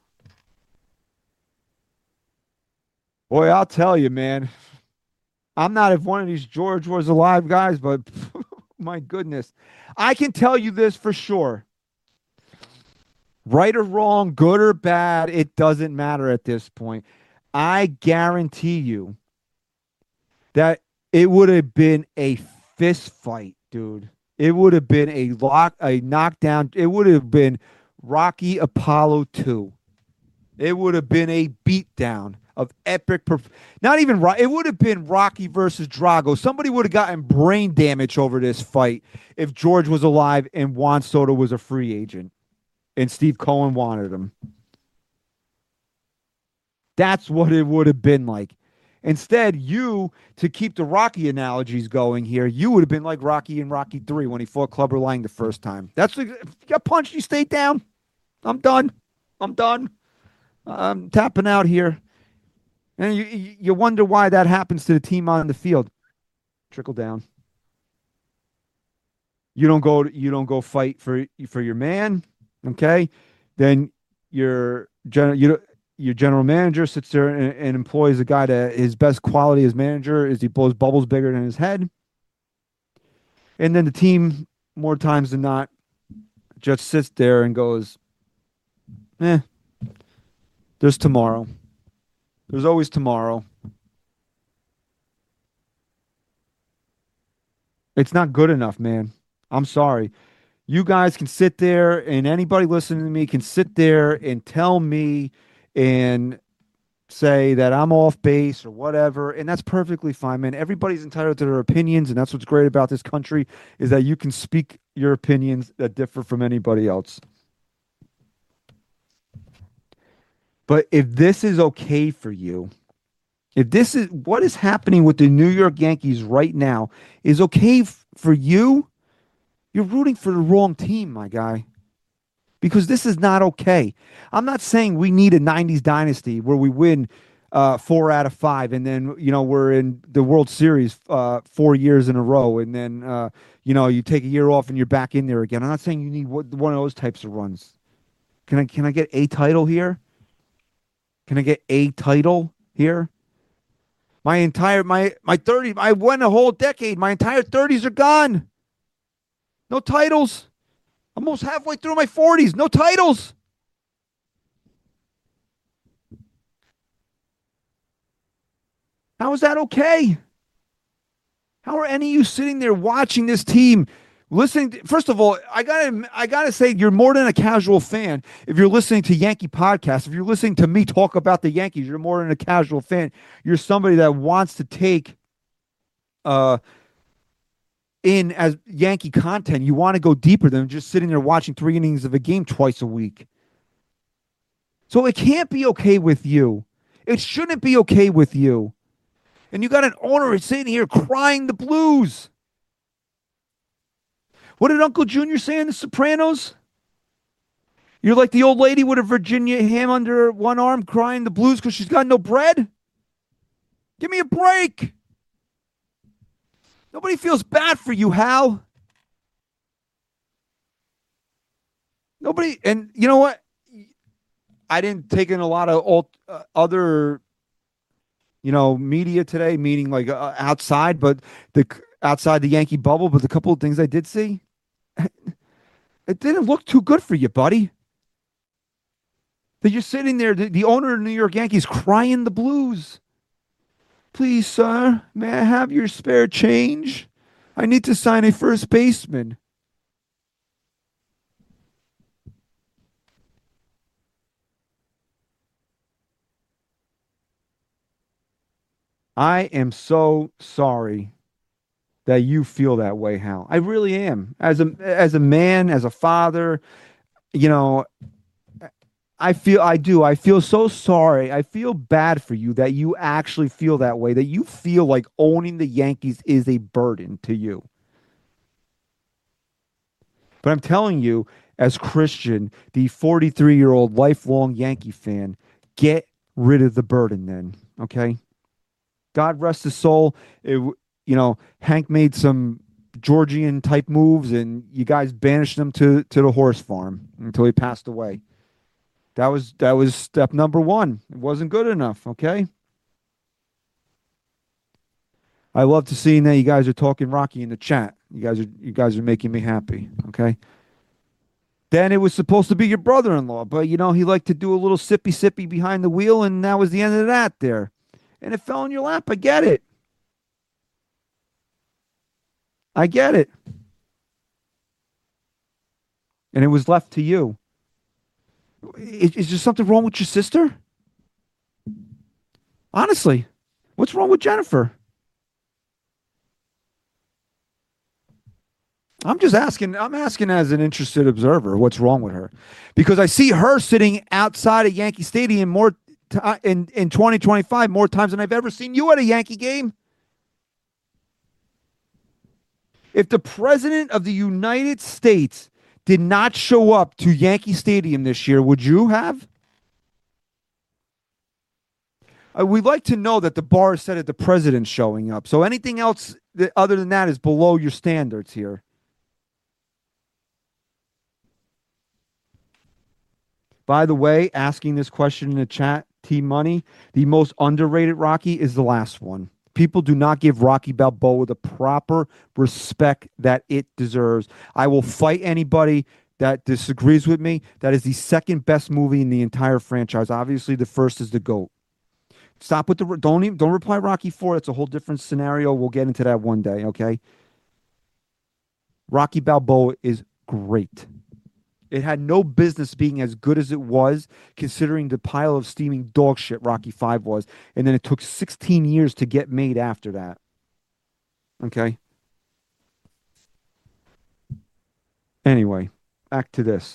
Boy, I'll tell you, man. I'm not one of these George was alive guys, but my goodness. I can tell you this for sure. Right or wrong, good or bad, it doesn't matter at this point. I guarantee you that it would have been a fist fight, dude. It would have been a knockdown. It would have been Rocky Apollo 2. It would have been a beatdown of epic. Not even it would have been Rocky versus Drago. Somebody would have gotten brain damage over this fight if George was alive and Juan Soto was a free agent and Steve Cohen wanted him. That's what it would have been like. Instead, to keep the Rocky analogies going here, you would have been like Rocky in Rocky 3 when he fought Clubber Lang the first time. If you got punched, you stayed down. I'm done. I'm tapping out here. And you wonder why that happens to the team on the field. Trickle down. You don't go fight for your man, okay? Then your general manager sits there and employs a guy that his best quality as manager is he blows bubbles bigger than his head. And then the team, more times than not, just sits there and goes, there's tomorrow. There's always tomorrow. It's not good enough, man. I'm sorry. You guys can sit there, and anybody listening to me can sit there and tell me and say that I'm off base or whatever, and that's perfectly fine, man. Everybody's entitled to their opinions, and that's what's great about this country is that you can speak your opinions that differ from anybody else. But if this is okay for you, if this is what is happening with the New York Yankees right now is okay for you, you're rooting for the wrong team, my guy. Because this is not okay. I'm not saying we need a 90s dynasty where we win 4 out of 5 and then, we're in the World Series 4 years in a row and then, you take a year off and you're back in there again. I'm not saying you need one of those types of runs. Can I get a title here? Can I get a title here? My 30, I won a whole decade. My entire 30s are gone. No titles. Almost halfway through my 40s. No titles. How is that okay? How are any of you sitting there watching this team, listening? First of all, I gotta say, you're more than a casual fan. If you're listening to Yankee podcasts, if you're listening to me talk about the Yankees, you're more than a casual fan. You're somebody that wants to take in as Yankee content. You want to go deeper than just sitting there watching 3 innings of a game twice a week. So it can't be okay with you. It shouldn't be okay with you. And you got an owner sitting here crying the blues. What did Uncle Junior say in The Sopranos? You're like the old lady with a Virginia ham under one arm crying the blues because she's got no bread? Give me a break. Nobody feels bad for you, Hal. Nobody, and you know what? I didn't take in a lot of other, media today, meaning like outside, but outside the Yankee bubble. But the couple of things I did see, it didn't look too good for you, buddy. That you're sitting there, the owner of the New York Yankees crying the blues. Please, sir, may I have your spare change? I need to sign a first baseman. I am so sorry that you feel that way, Hal. I really am. As a man, as a father, I feel so sorry. I feel bad for you that you actually feel that way, that you feel like owning the Yankees is a burden to you. But I'm telling you, as Christian, the 43-year-old lifelong Yankee fan, get rid of the burden then, okay? God rest his soul. Hank made some Georgian-type moves, and you guys banished him to the horse farm until he passed away. That was step number 1. It wasn't good enough, okay? I love to see that you guys are talking Rocky in the chat. You guys are making me happy, okay? Then it was supposed to be your brother-in-law, but he liked to do a little sippy behind the wheel, and that was the end of that there. And it fell in your lap. I get it. And it was left to you. Is there something wrong with your sister? Honestly, what's wrong with Jennifer? I'm asking as an interested observer what's wrong with her. Because I see her sitting outside of Yankee Stadium more in 2025 more times than I've ever seen you at a Yankee game. If the President of the United States did not show up to Yankee Stadium this year, would you have? We'd like to know that the bar is set at the President showing up. So anything else other than that is below your standards here. By the way, asking this question in the chat, T-Money, the most underrated Rocky is the last one. People do not give Rocky Balboa the proper respect that it deserves. I will fight anybody that disagrees with me. That is the second best movie in the entire franchise. Obviously, the first is The GOAT. Stop with don't reply Rocky 4. It's a whole different scenario. We'll get into that one day, okay? Rocky Balboa is great. It had no business being as good as it was, considering the pile of steaming dog shit Rocky 5 was. And then it took 16 years to get made after that. Okay? Anyway, back to this.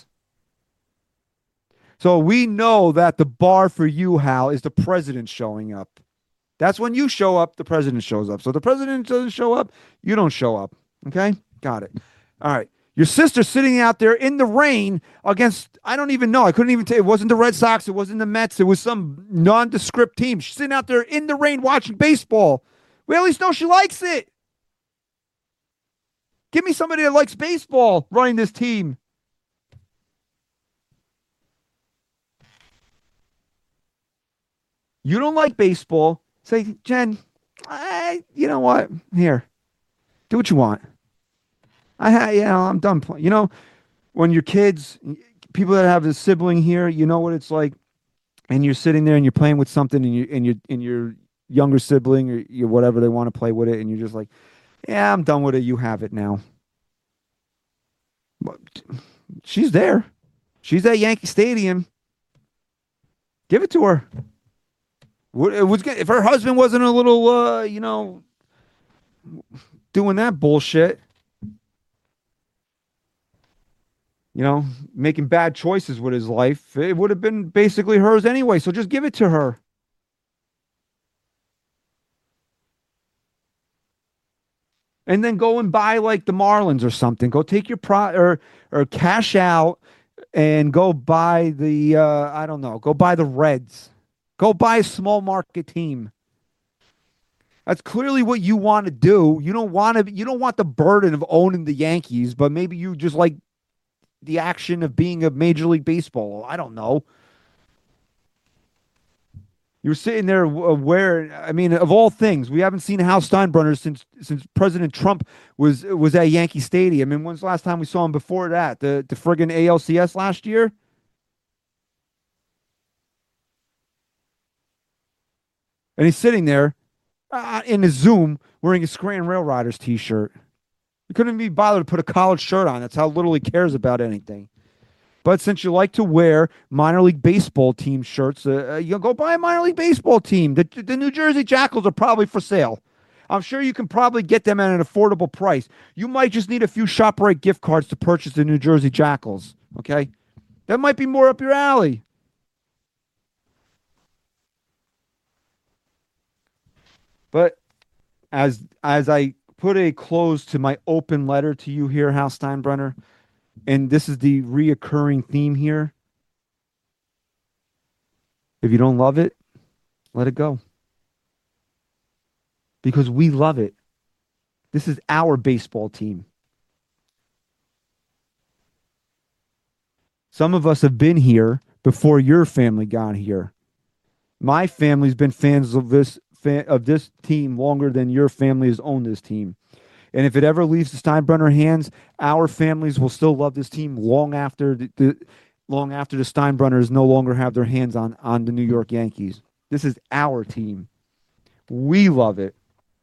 So we know that the bar for you, Hal, is the president showing up. That's when you show up, the president shows up. So the president doesn't show up, you don't show up. Okay? Got it. All right. Your sister's sitting out there in the rain against, I don't even know. I couldn't even tell. It wasn't the Red Sox. It wasn't the Mets. It was some nondescript team. She's sitting out there in the rain watching baseball. We at least know she likes it. Give me somebody that likes baseball running this team. You don't like baseball. Say, Jen, you know what? Here, do what you want. I'm done playing. You know, when your kids, people that have a sibling here, you know what it's like, and you're sitting there and you're playing with something, and your younger sibling or your whatever they want to play with it, and you're just like, yeah, I'm done with it. You have it now. But she's there. She's at Yankee Stadium. Give it to her. If her husband wasn't a little, doing that bullshit, making bad choices with his life, it would have been basically hers anyway. So just give it to her. And then go and buy like the Marlins or something. Go take your or cash out and go buy the go buy the Reds. Go buy a small market team. That's clearly what you want to do. You don't want the burden of owning the Yankees, but maybe you just like the action of being a Major League Baseball. I don't know. You're sitting there of all things, we haven't seen Hal Steinbrenner since President Trump was at Yankee Stadium. And when's the last time we saw him before that? The friggin' ALCS last year? And he's sitting there in his Zoom wearing a Scranton Rail Riders t-shirt. He couldn't even be bothered to put a college shirt on. That's how little he cares about anything. But since you like to wear minor league baseball team shirts, you go buy a minor league baseball team. The New Jersey Jackals are probably for sale. I'm sure you can probably get them at an affordable price. You might just need a few ShopRite gift cards to purchase the New Jersey Jackals. Okay? That might be more up your alley. But as I put a close to my open letter to you here, Hal Steinbrenner, and this is the reoccurring theme here. If you don't love it, let it go. Because we love it. This is our baseball team. Some of us have been here before your family got here. My family's been fans of this team longer than your family has owned this team. And if it ever leaves the Steinbrenner hands, our families will still love this team long after the Steinbrenners no longer have their hands on the New York Yankees. This is our team. We love it.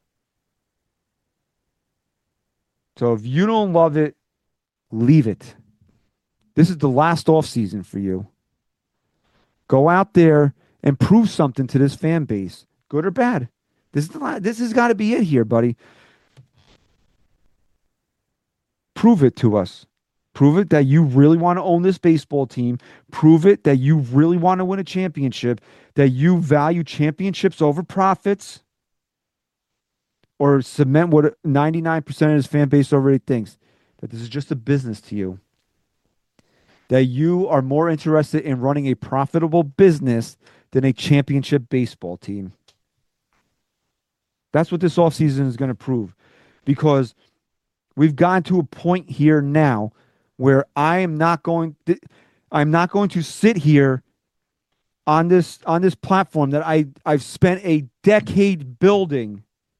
So if you don't love it, leave it. This is the last offseason for you. Go out there and prove something to this fan base. Good or bad. This has got to be it here, buddy. Prove it to us. Prove it that you really want to own this baseball team. Prove it that you really want to win a championship, that you value championships over profits, or cement what 99% of his fan base already thinks, that this is just a business to you. That you are more interested in running a profitable business than a championship baseball team. That's what this offseason is going to prove. Because we've gotten to a point here now where I'm not going to sit here on this platform that I've spent a decade building.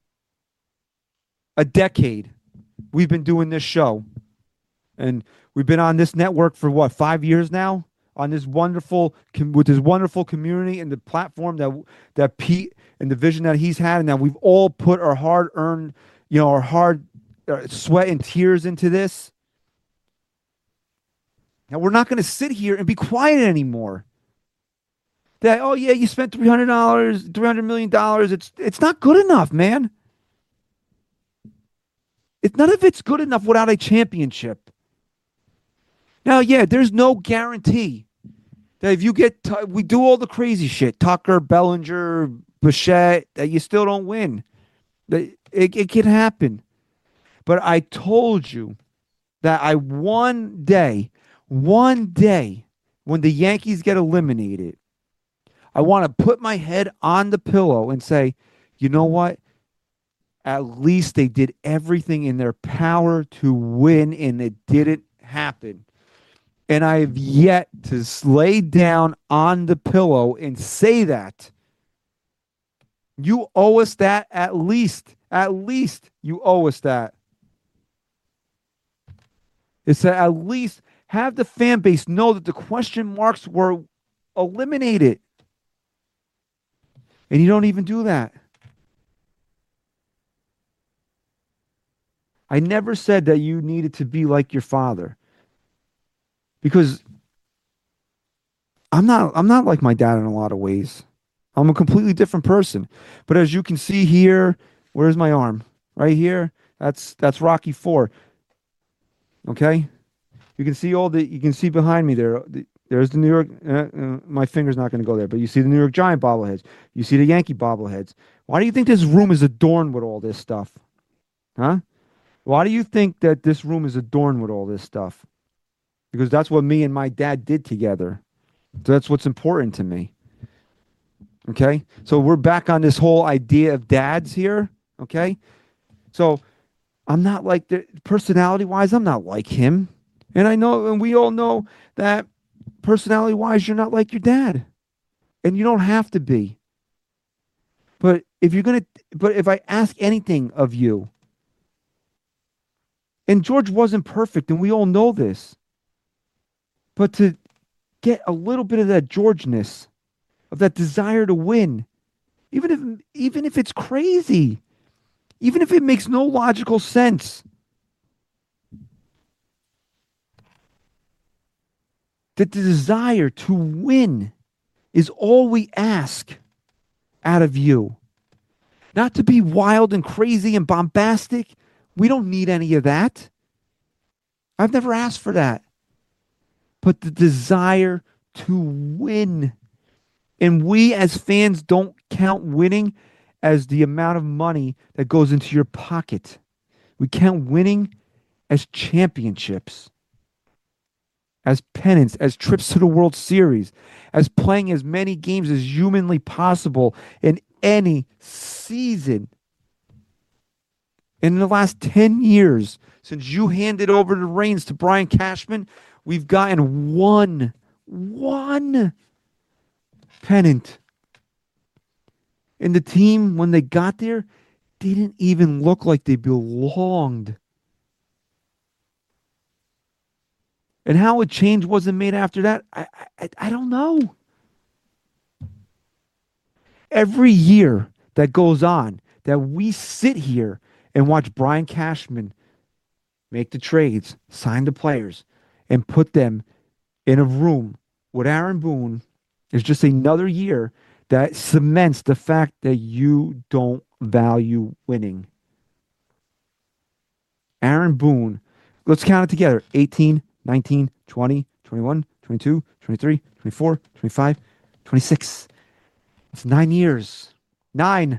A decade. We've been doing this show. And we've been on this network for what, 5 years now? On this wonderful community and the platform that Pete and the vision that he's had, and that we've all put our hard-earned, our hard sweat and tears into this. Now we're not going to sit here and be quiet anymore. That, oh yeah, you spent $300 million. It's not good enough, man. None of it's good enough without a championship. Now, yeah, there's no guarantee that if you get, we do all the crazy shit, Tucker, Bellinger, Bichette, that you still don't win. It can happen. But I told you that one day, when the Yankees get eliminated, I want to put my head on the pillow and say, you know what? At least they did everything in their power to win, and it didn't happen. And I have yet to lay down on the pillow and say that. You owe us that at least. At least you owe us that. It's to at least have the fan base know that the question marks were eliminated. And you don't even do that. I never said that you needed to be like your father. Because I'm not like my dad in a lot of ways. I'm a completely different person. But as you can see here, where's my arm? Right here. That's Rocky IV. Okay? You can see behind me there. There's the New York, my finger's not going to go there, but you see the New York Giant bobbleheads. You see the Yankee bobbleheads. Why do you think this room is adorned with all this stuff? Huh? Why do you think that this room is adorned with all this stuff? Because that's what me and my dad did together. So that's what's important to me. Okay? So we're back on this whole idea of dads here. Okay? So I'm not like, personality-wise, I'm not like him. And I know, and we all know that personality-wise, you're not like your dad. And you don't have to be. But if I ask anything of you, and George wasn't perfect, and we all know this, but to get a little bit of that George-ness, of that desire to win, even if it's crazy, even if it makes no logical sense, that the desire to win is all we ask out of you. Not to be wild and crazy and bombastic. We don't need any of that. I've never asked for that. But the desire to win. And we as fans don't count winning as the amount of money that goes into your pocket. We count winning as championships, as pennants, as trips to the World Series, as playing as many games as humanly possible in any season. In the last 10 years, since you handed over the reins to Brian Cashman, we've gotten one pennant. And the team, when they got there, didn't even look like they belonged. And how a change wasn't made after that, I don't know. Every year that goes on, that we sit here and watch Brian Cashman make the trades, sign the players, and put them in a room with Aaron Boone, is just another year that cements the fact that you don't value winning. Aaron Boone, let's count it together. 18, 19, 20, 21, 22, 23, 24, 25, 26. It's 9 years. 9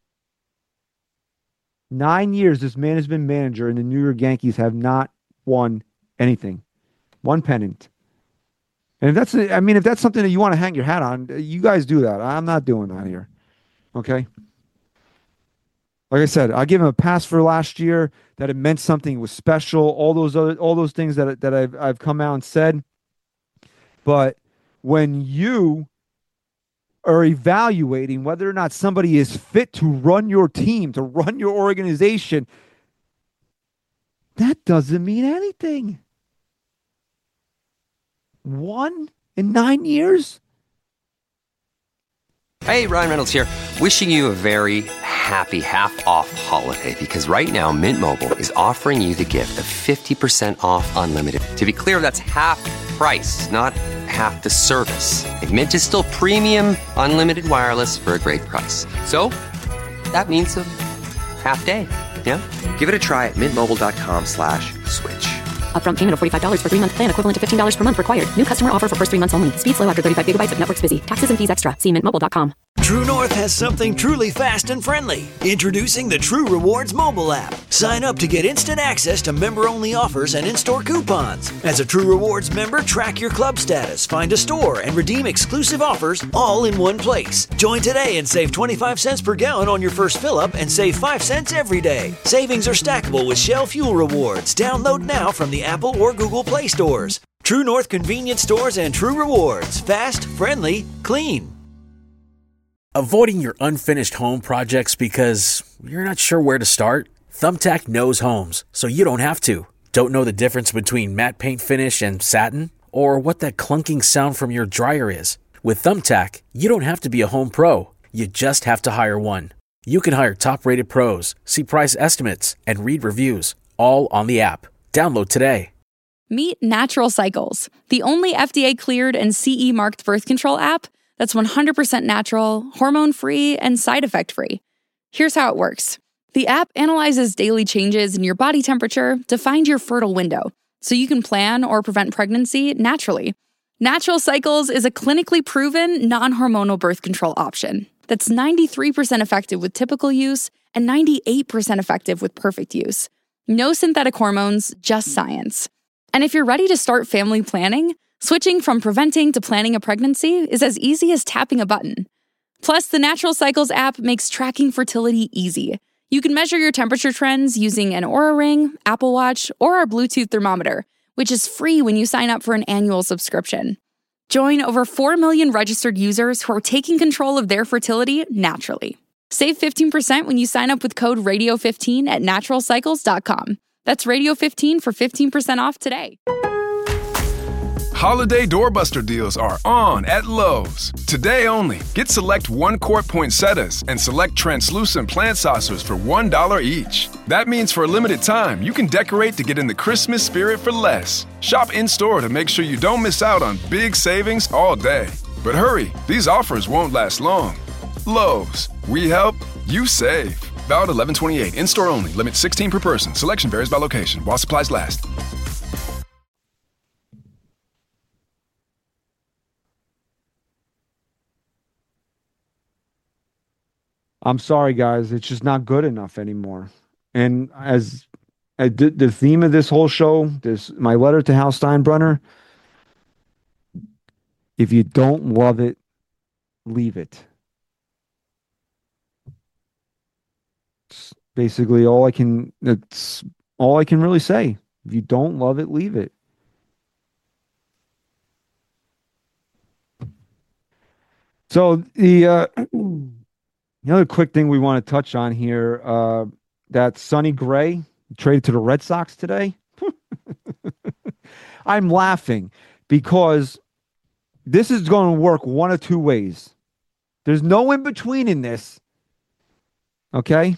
years this man has been manager, and the New York Yankees have not won anything. One pennant. And if that's something that you want to hang your hat on, you guys do that. I'm not doing that here. Okay? Like I said, I give him a pass for last year, that it meant something, it was special, all those things that I've come out and said. But when you are evaluating whether or not somebody is fit to run your team, to run your organization, that doesn't mean anything. 1 in 9 years? Hey, Ryan Reynolds here. Wishing you a very happy half-off holiday, because right now Mint Mobile is offering you the gift of 50% off unlimited. To be clear, that's half price, not half the service. And Mint is still premium unlimited wireless for a great price. So that means a half day. Yeah? Give it a try at mintmobile.com/switch. Upfront payment of $45 for 3-month plan, equivalent to $15 per month required. New customer offer for first 3 months only. Speed slow after 35 gigabytes if network's busy. Taxes and fees extra. See mintmobile.com. True North has something truly fast and friendly. Introducing the True Rewards mobile app. Sign up to get instant access to member-only offers and in-store coupons. As a True Rewards member, track your club status, find a store, and redeem exclusive offers all in one place. Join today and save 25 cents per gallon on your first fill-up and save 5 cents every day. Savings are stackable with Shell Fuel Rewards. Download now from the Apple or Google Play stores. True North convenience stores and True Rewards. Fast, friendly, clean. Avoiding your unfinished home projects because you're not sure where to start? Thumbtack knows homes, so you don't have to. Don't know the difference between matte paint finish and satin? Or what that clunking sound from your dryer is? With Thumbtack, you don't have to be a home pro. You just have to hire one. You can hire top-rated pros, see price estimates, and read reviews, all on the app. Download today. Meet Natural Cycles, the only FDA-cleared and CE-marked birth control app that's 100% natural, hormone-free, and side-effect-free. Here's how it works. The app analyzes daily changes in your body temperature to find your fertile window, so you can plan or prevent pregnancy naturally. Natural Cycles is a clinically proven, non-hormonal birth control option that's 93% effective with typical use and 98% effective with perfect use. No synthetic hormones, just science. And if you're ready to start family planning, switching from preventing to planning a pregnancy is as easy as tapping a button. Plus, the Natural Cycles app makes tracking fertility easy. You can measure your temperature trends using an Oura Ring, Apple Watch, or our Bluetooth thermometer, which is free when you sign up for an annual subscription. Join over 4 million registered users who are taking control of their fertility naturally. Save 15% when you sign up with code RADIO15 at naturalcycles.com. That's Radio15 for 15% off today. Holiday doorbuster deals are on at Lowe's. Today only, get select 1-quart poinsettias and select translucent plant saucers for $1 each. That means for a limited time, you can decorate to get in the Christmas spirit for less. Shop in-store to make sure you don't miss out on big savings all day. But hurry, these offers won't last long. Lowe's, we help, you save. Valid 11/28, in-store only, limit 16 per person. Selection varies by location, while supplies last. I'm sorry, guys. It's just not good enough anymore. And as the theme of this whole show, my letter to Hal Steinbrenner, if you don't love it, leave it. It's basically that's all I can really say. If you don't love it, leave it. So the other quick thing we want to touch on here, that Sonny Gray traded to the Red Sox today. I'm laughing because this is going to work one of two ways. There's no in between in this. Okay?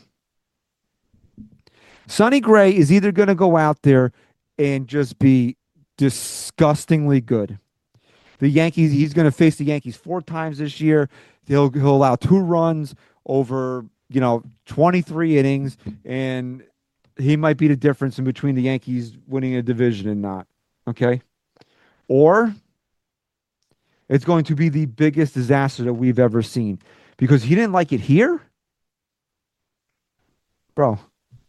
Sonny Gray is either going to go out there and just be disgustingly good. The Yankees, he's going to face the Yankees 4 times this year. He'll allow 2 runs over, 23 innings, and he might be the difference in between the Yankees winning a division and not. Okay? Or it's going to be the biggest disaster that we've ever seen because he didn't like it here. Bro,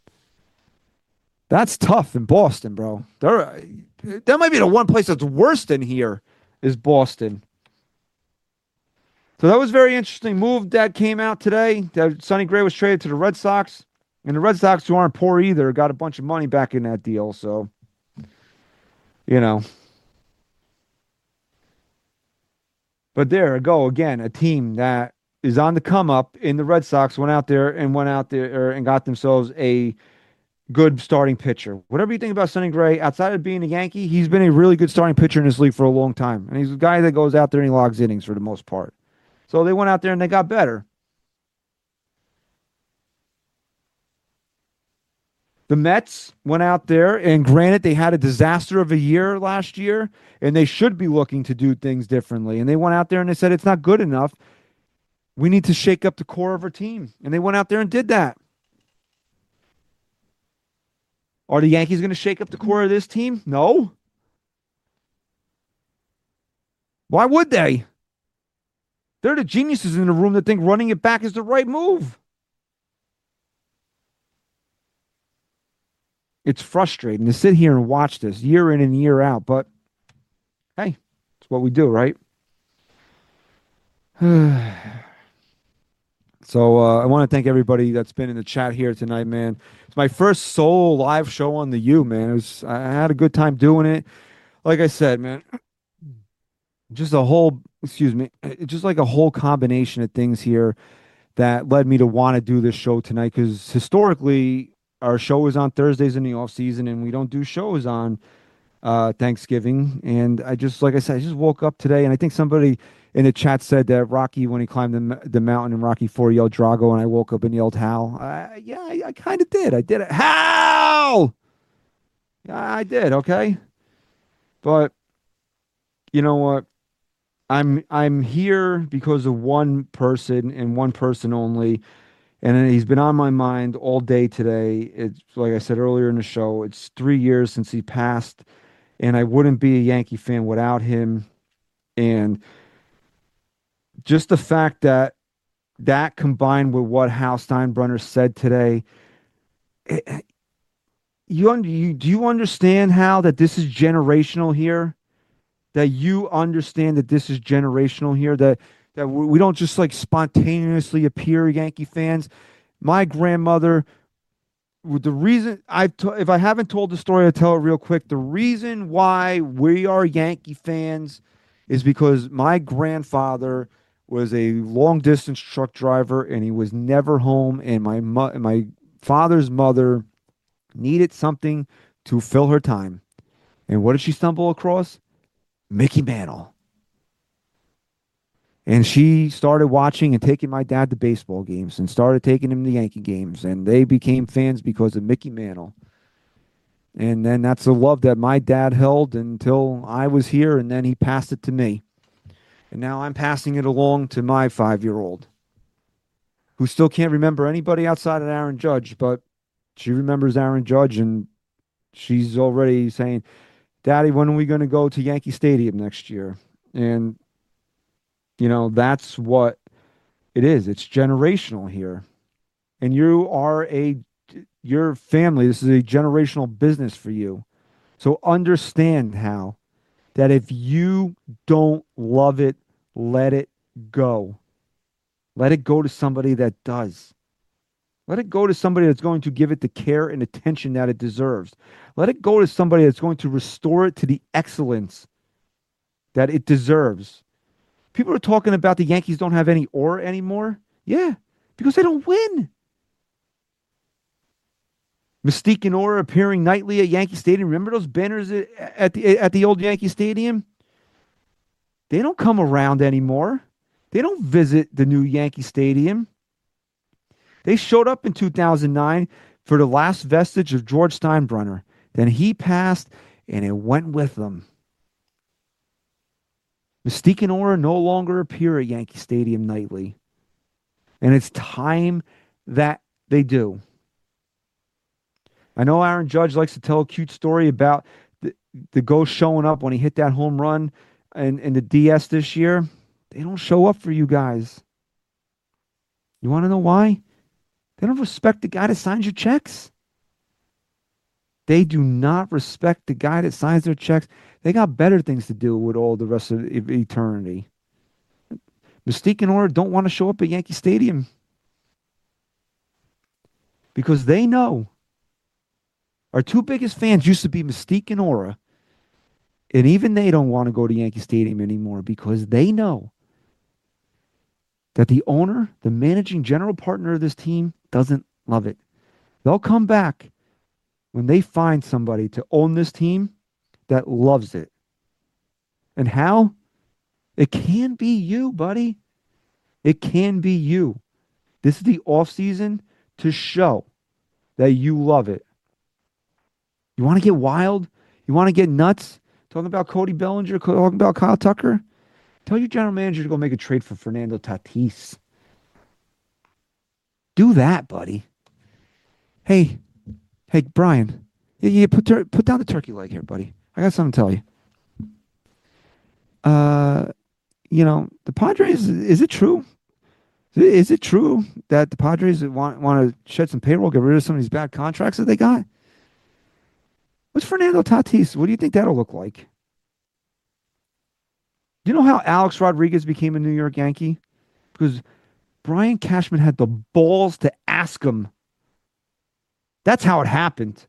that's tough in Boston, bro. That might be the one place that's worse than here is Boston. So that was a very interesting move that came out today. That Sonny Gray was traded to the Red Sox. And the Red Sox, who aren't poor either, got a bunch of money back in that deal. So, But there you go again, a team that is on the come up in the Red Sox went out there and got themselves a good starting pitcher. Whatever you think about Sonny Gray, outside of being a Yankee, he's been a really good starting pitcher in this league for a long time. And he's a guy that goes out there and he logs innings for the most part. So they went out there and they got better. The Mets went out there, and granted, they had a disaster of a year last year, and they should be looking to do things differently. And they went out there and they said, it's not good enough. We need to shake up the core of our team. And they went out there and did that. Are the Yankees going to shake up the core of this team? No. Why would they? They're the geniuses in the room that think running it back is the right move. It's frustrating to sit here and watch this year in and year out, but hey, it's what we do, right? So I want to thank everybody that's been in the chat here tonight, man. It's my first solo live show on the U, man. I had a good time doing it. Like I said, man, just a whole, just like a whole combination of things here that led me to want to do this show tonight, because historically our show is on Thursdays in the off season and we don't do shows on Thanksgiving. And I just, like I said, I just woke up today, and I think somebody in the chat said that Rocky, when he climbed the mountain in Rocky 4, yelled Drago, and I woke up and yelled Hal. I kind of did. I did it. Hal! Yeah, I did, okay? But you know what? I'm here because of one person and one person only, and he's been on my mind all day today. It's like I said earlier in the show, it's 3 years since he passed, and I wouldn't be a Yankee fan without him. And just the fact that combined with what Hal Steinbrenner said today, do you understand, Hal, that this is generational here? That you understand that this is generational here? That we don't just like spontaneously appear Yankee fans. My grandmother, the reason if I haven't told the story, I'll tell it real quick. The reason why we are Yankee fans is because my grandfather was a long distance truck driver and he was never home, and my father's mother needed something to fill her time. And what did she stumble across? Mickey Mantle. And she started watching and taking my dad to baseball games and started taking him to Yankee games, and they became fans because of Mickey Mantle. And then that's the love that my dad held until I was here, and then he passed it to me. And now I'm passing it along to my 5-year-old, who still can't remember anybody outside of Aaron Judge, but she remembers Aaron Judge, and she's already saying, Daddy, when are we going to go to Yankee Stadium next year? And, you know, that's what it is. It's generational here. And your family, this is a generational business for you. So understand, Hal, that if you don't love it, let it go. Let it go to somebody that does. Let it go to somebody that's going to give it the care and attention that it deserves. Let it go to somebody that's going to restore it to the excellence that it deserves. People are talking about the Yankees don't have any aura anymore. Yeah, because they don't win. Mystique and aura appearing nightly at Yankee Stadium. Remember those banners at the old Yankee Stadium? They don't come around anymore. They don't visit the new Yankee Stadium. They showed up in 2009 for the last vestige of George Steinbrenner. Then he passed, and it went with them. Mystique and aura no longer appear at Yankee Stadium nightly. And it's time that they do. I know Aaron Judge likes to tell a cute story about the ghost showing up when he hit that home run in the DS this year. They don't show up for you guys. You want to know why? They don't respect the guy that signs your checks. They do not respect the guy that signs their checks. They got better things to do with all the rest of eternity. Mystique and aura don't want to show up at Yankee Stadium because they know our two biggest fans used to be Mystique and aura, and even they don't want to go to Yankee Stadium anymore because they know that the owner, the managing general partner of this team, doesn't love it. They'll come back when they find somebody to own this team that loves it. And how? It can be you, buddy. It can be you. This is the off season to show that you love it. You want to get wild? You want to get nuts? Talking about Cody Bellinger, talking about Kyle Tucker? Tell your general manager to go make a trade for Fernando Tatis. Do that, buddy. Hey, Brian, Yeah, put down the turkey leg here, buddy. I got something to tell you. The Padres, is it true? Is it true that the Padres want to shed some payroll, get rid of some of these bad contracts that they got? What's Fernando Tatis? What do you think that'll look like? Do you know how Alex Rodriguez became a New York Yankee? Because Brian Cashman had the balls to ask him. That's how it happened.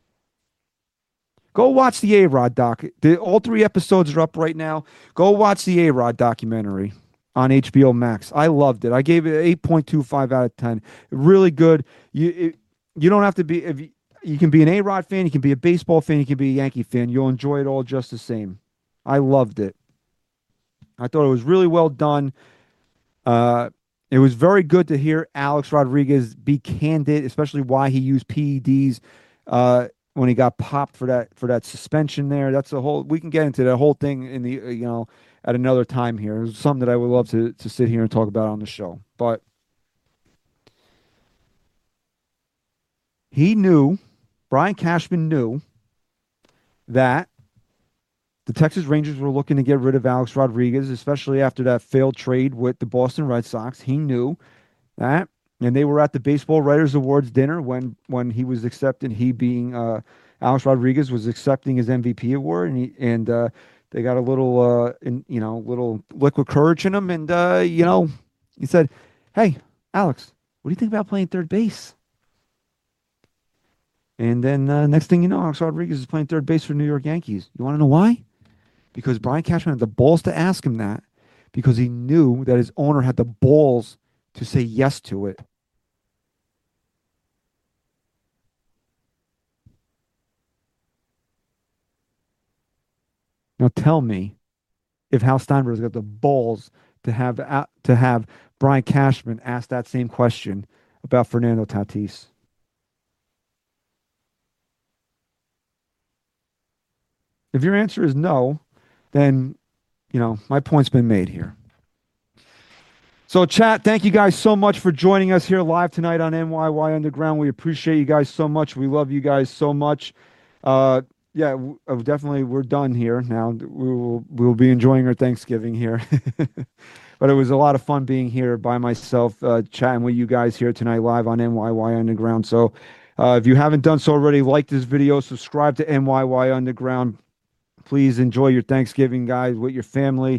Go watch the A-Rod doc. All 3 episodes are up right now. Go watch the A-Rod documentary on HBO Max. I loved it. I gave it 8.25 out of 10. Really good. You don't have to be... You can be an A-Rod fan. You can be a baseball fan. You can be a Yankee fan. You'll enjoy it all just the same. I loved it. I thought it was really well done. It was very good to hear Alex Rodriguez be candid, especially why he used PEDs when he got popped for that suspension there. That's a whole. We can get into that whole thing in the at another time here. It's something that I would love to sit here and talk about on the show. But he knew, Brian Cashman knew that the Texas Rangers were looking to get rid of Alex Rodriguez, especially after that failed trade with the Boston Red Sox. He knew that, and they were at the Baseball Writers Awards dinner when he was accepting. He being Alex Rodriguez was accepting his MVP award, and they got a little little liquid courage in him, and he said, "Hey, Alex, what do you think about playing third base?" And then next thing you know, Alex Rodriguez is playing third base for the New York Yankees. You want to know why? Because Brian Cashman had the balls to ask him that, because he knew that his owner had the balls to say yes to it. Now tell me if Hal Steinbrenner's got the balls to have Brian Cashman ask that same question about Fernando Tatis. If your answer is no, then, my point's been made here. So, chat, thank you guys so much for joining us here live tonight on NYY Underground. We appreciate you guys so much. We love you guys so much. Definitely, we're done here now. We'll be enjoying our Thanksgiving here. But it was a lot of fun being here by myself, chatting with you guys here tonight live on NYY Underground. So, if you haven't done so already, like this video, subscribe to NYY Underground. Please enjoy your Thanksgiving, guys, with your family.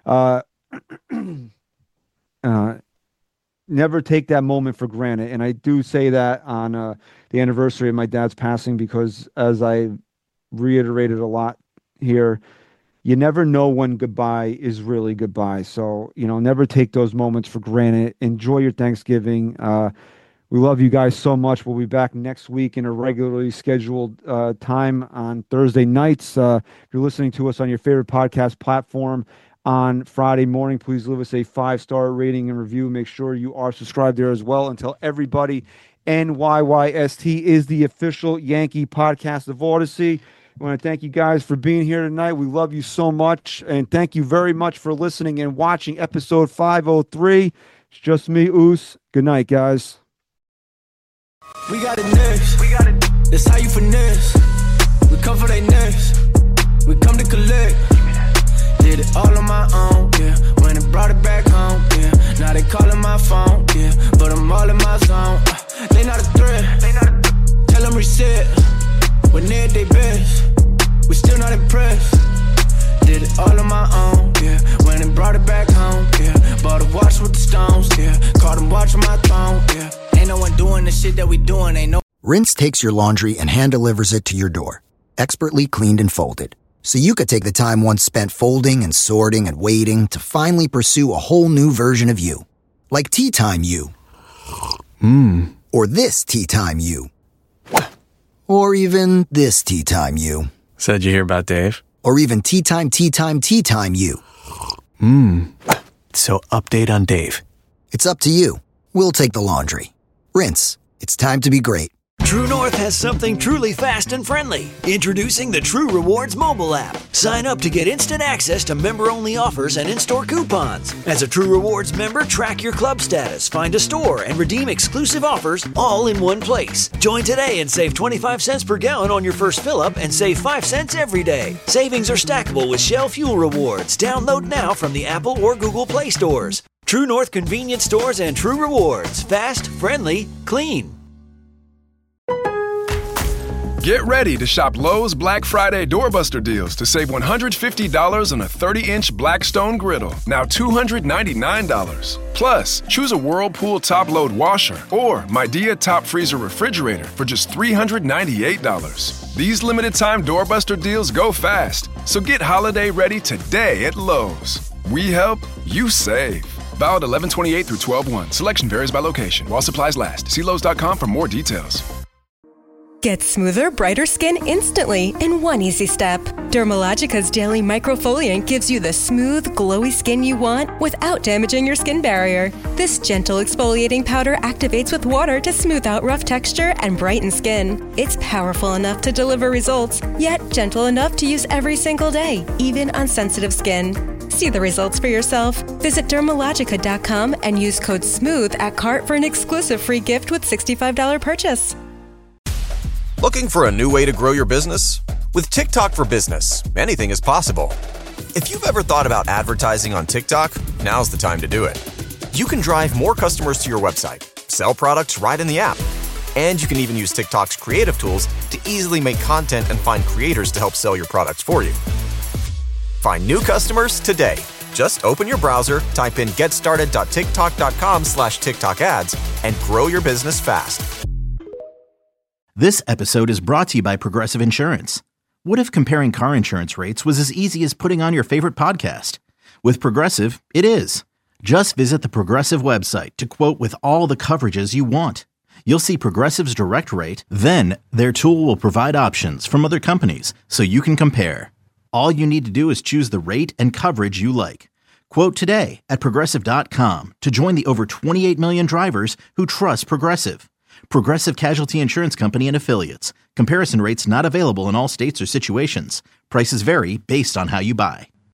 Never take that moment for granted. And I do say that on the anniversary of my dad's passing, because as I reiterated a lot here, you never know when goodbye is really goodbye. So, never take those moments for granted. Enjoy your Thanksgiving. We love you guys so much. We'll be back next week in a regularly scheduled time on Thursday nights. If you're listening to us on your favorite podcast platform on Friday morning, please leave us a 5-star rating and review. Make sure you are subscribed there as well. And tell everybody NYYST is the official Yankee podcast of Odyssey. I want to thank you guys for being here tonight. We love you so much. And thank you very much for listening and watching episode 503. It's just me, Oos. Good night, guys. We got it next. That's how you finesse. We come for they next. We come to collect. Did it all on my own, yeah. When it brought it back home, yeah. Now they calling my phone, yeah. But I'm all in my zone. They not a threat. Tell them reset. When they're at their best, we still not impressed. Did it all on my own, yeah. When it brought it back home, yeah. Bought a watch with the stones, yeah. Caught them watching my throne, yeah. Ain't no one doing the shit that we doing, ain't no. Rinse takes your laundry and hand delivers it to your door, expertly cleaned and folded, so you could take the time once spent folding and sorting and waiting to finally pursue a whole new version of you. Like Tea Time You. Or this Tea Time You. Or even this Tea Time You. Said you hear about Dave? Or even Tea Time You. So update on Dave. It's up to you. We'll take the laundry. Rinse. It's time to be great. True North has something truly fast and friendly. Introducing the True Rewards mobile app. Sign up to get instant access to member-only offers and in-store coupons. As a True Rewards member, track your club status, find a store, and redeem exclusive offers all in one place. Join today and save 25 cents per gallon on your first fill-up and save 5 cents every day. Savings are stackable with Shell Fuel Rewards. Download now from the Apple or Google Play stores. True North convenience stores and True Rewards. Fast, friendly, clean. Get ready to shop Lowe's Black Friday doorbuster deals to save $150 on a 30-inch Blackstone griddle, now $299. Plus, choose a Whirlpool top-load washer or Midea top freezer refrigerator for just $398. These limited-time doorbuster deals go fast, so get holiday ready today at Lowe's. We help, you save. Valid 11/28 through 12/1. Selection varies by location. While supplies last. See Lowe's.com for more details. Get smoother, brighter skin instantly in one easy step. Dermalogica's Daily Microfoliant gives you the smooth, glowy skin you want without damaging your skin barrier. This gentle exfoliating powder activates with water to smooth out rough texture and brighten skin. It's powerful enough to deliver results, yet gentle enough to use every single day, even on sensitive skin. See the results for yourself. Visit Dermalogica.com and use code SMOOTH at cart for an exclusive free gift with $65 purchase. Looking for a new way to grow your business? With TikTok for Business, anything is possible. If you've ever thought about advertising on TikTok, now's the time to do it. You can drive more customers to your website, sell products right in the app, and you can even use TikTok's creative tools to easily make content and find creators to help sell your products for you. Find new customers today. Just open your browser, type in getstarted.tiktok.com/TikTok ads, and grow your business fast. This episode is brought to you by Progressive Insurance. What if comparing car insurance rates was as easy as putting on your favorite podcast? With Progressive, it is. Just visit the Progressive website to quote with all the coverages you want. You'll see Progressive's direct rate, then their tool will provide options from other companies so you can compare. All you need to do is choose the rate and coverage you like. Quote today at Progressive.com to join the over 28 million drivers who trust Progressive. Progressive Casualty Insurance Company and Affiliates. Comparison rates not available in all states or situations. Prices vary based on how you buy.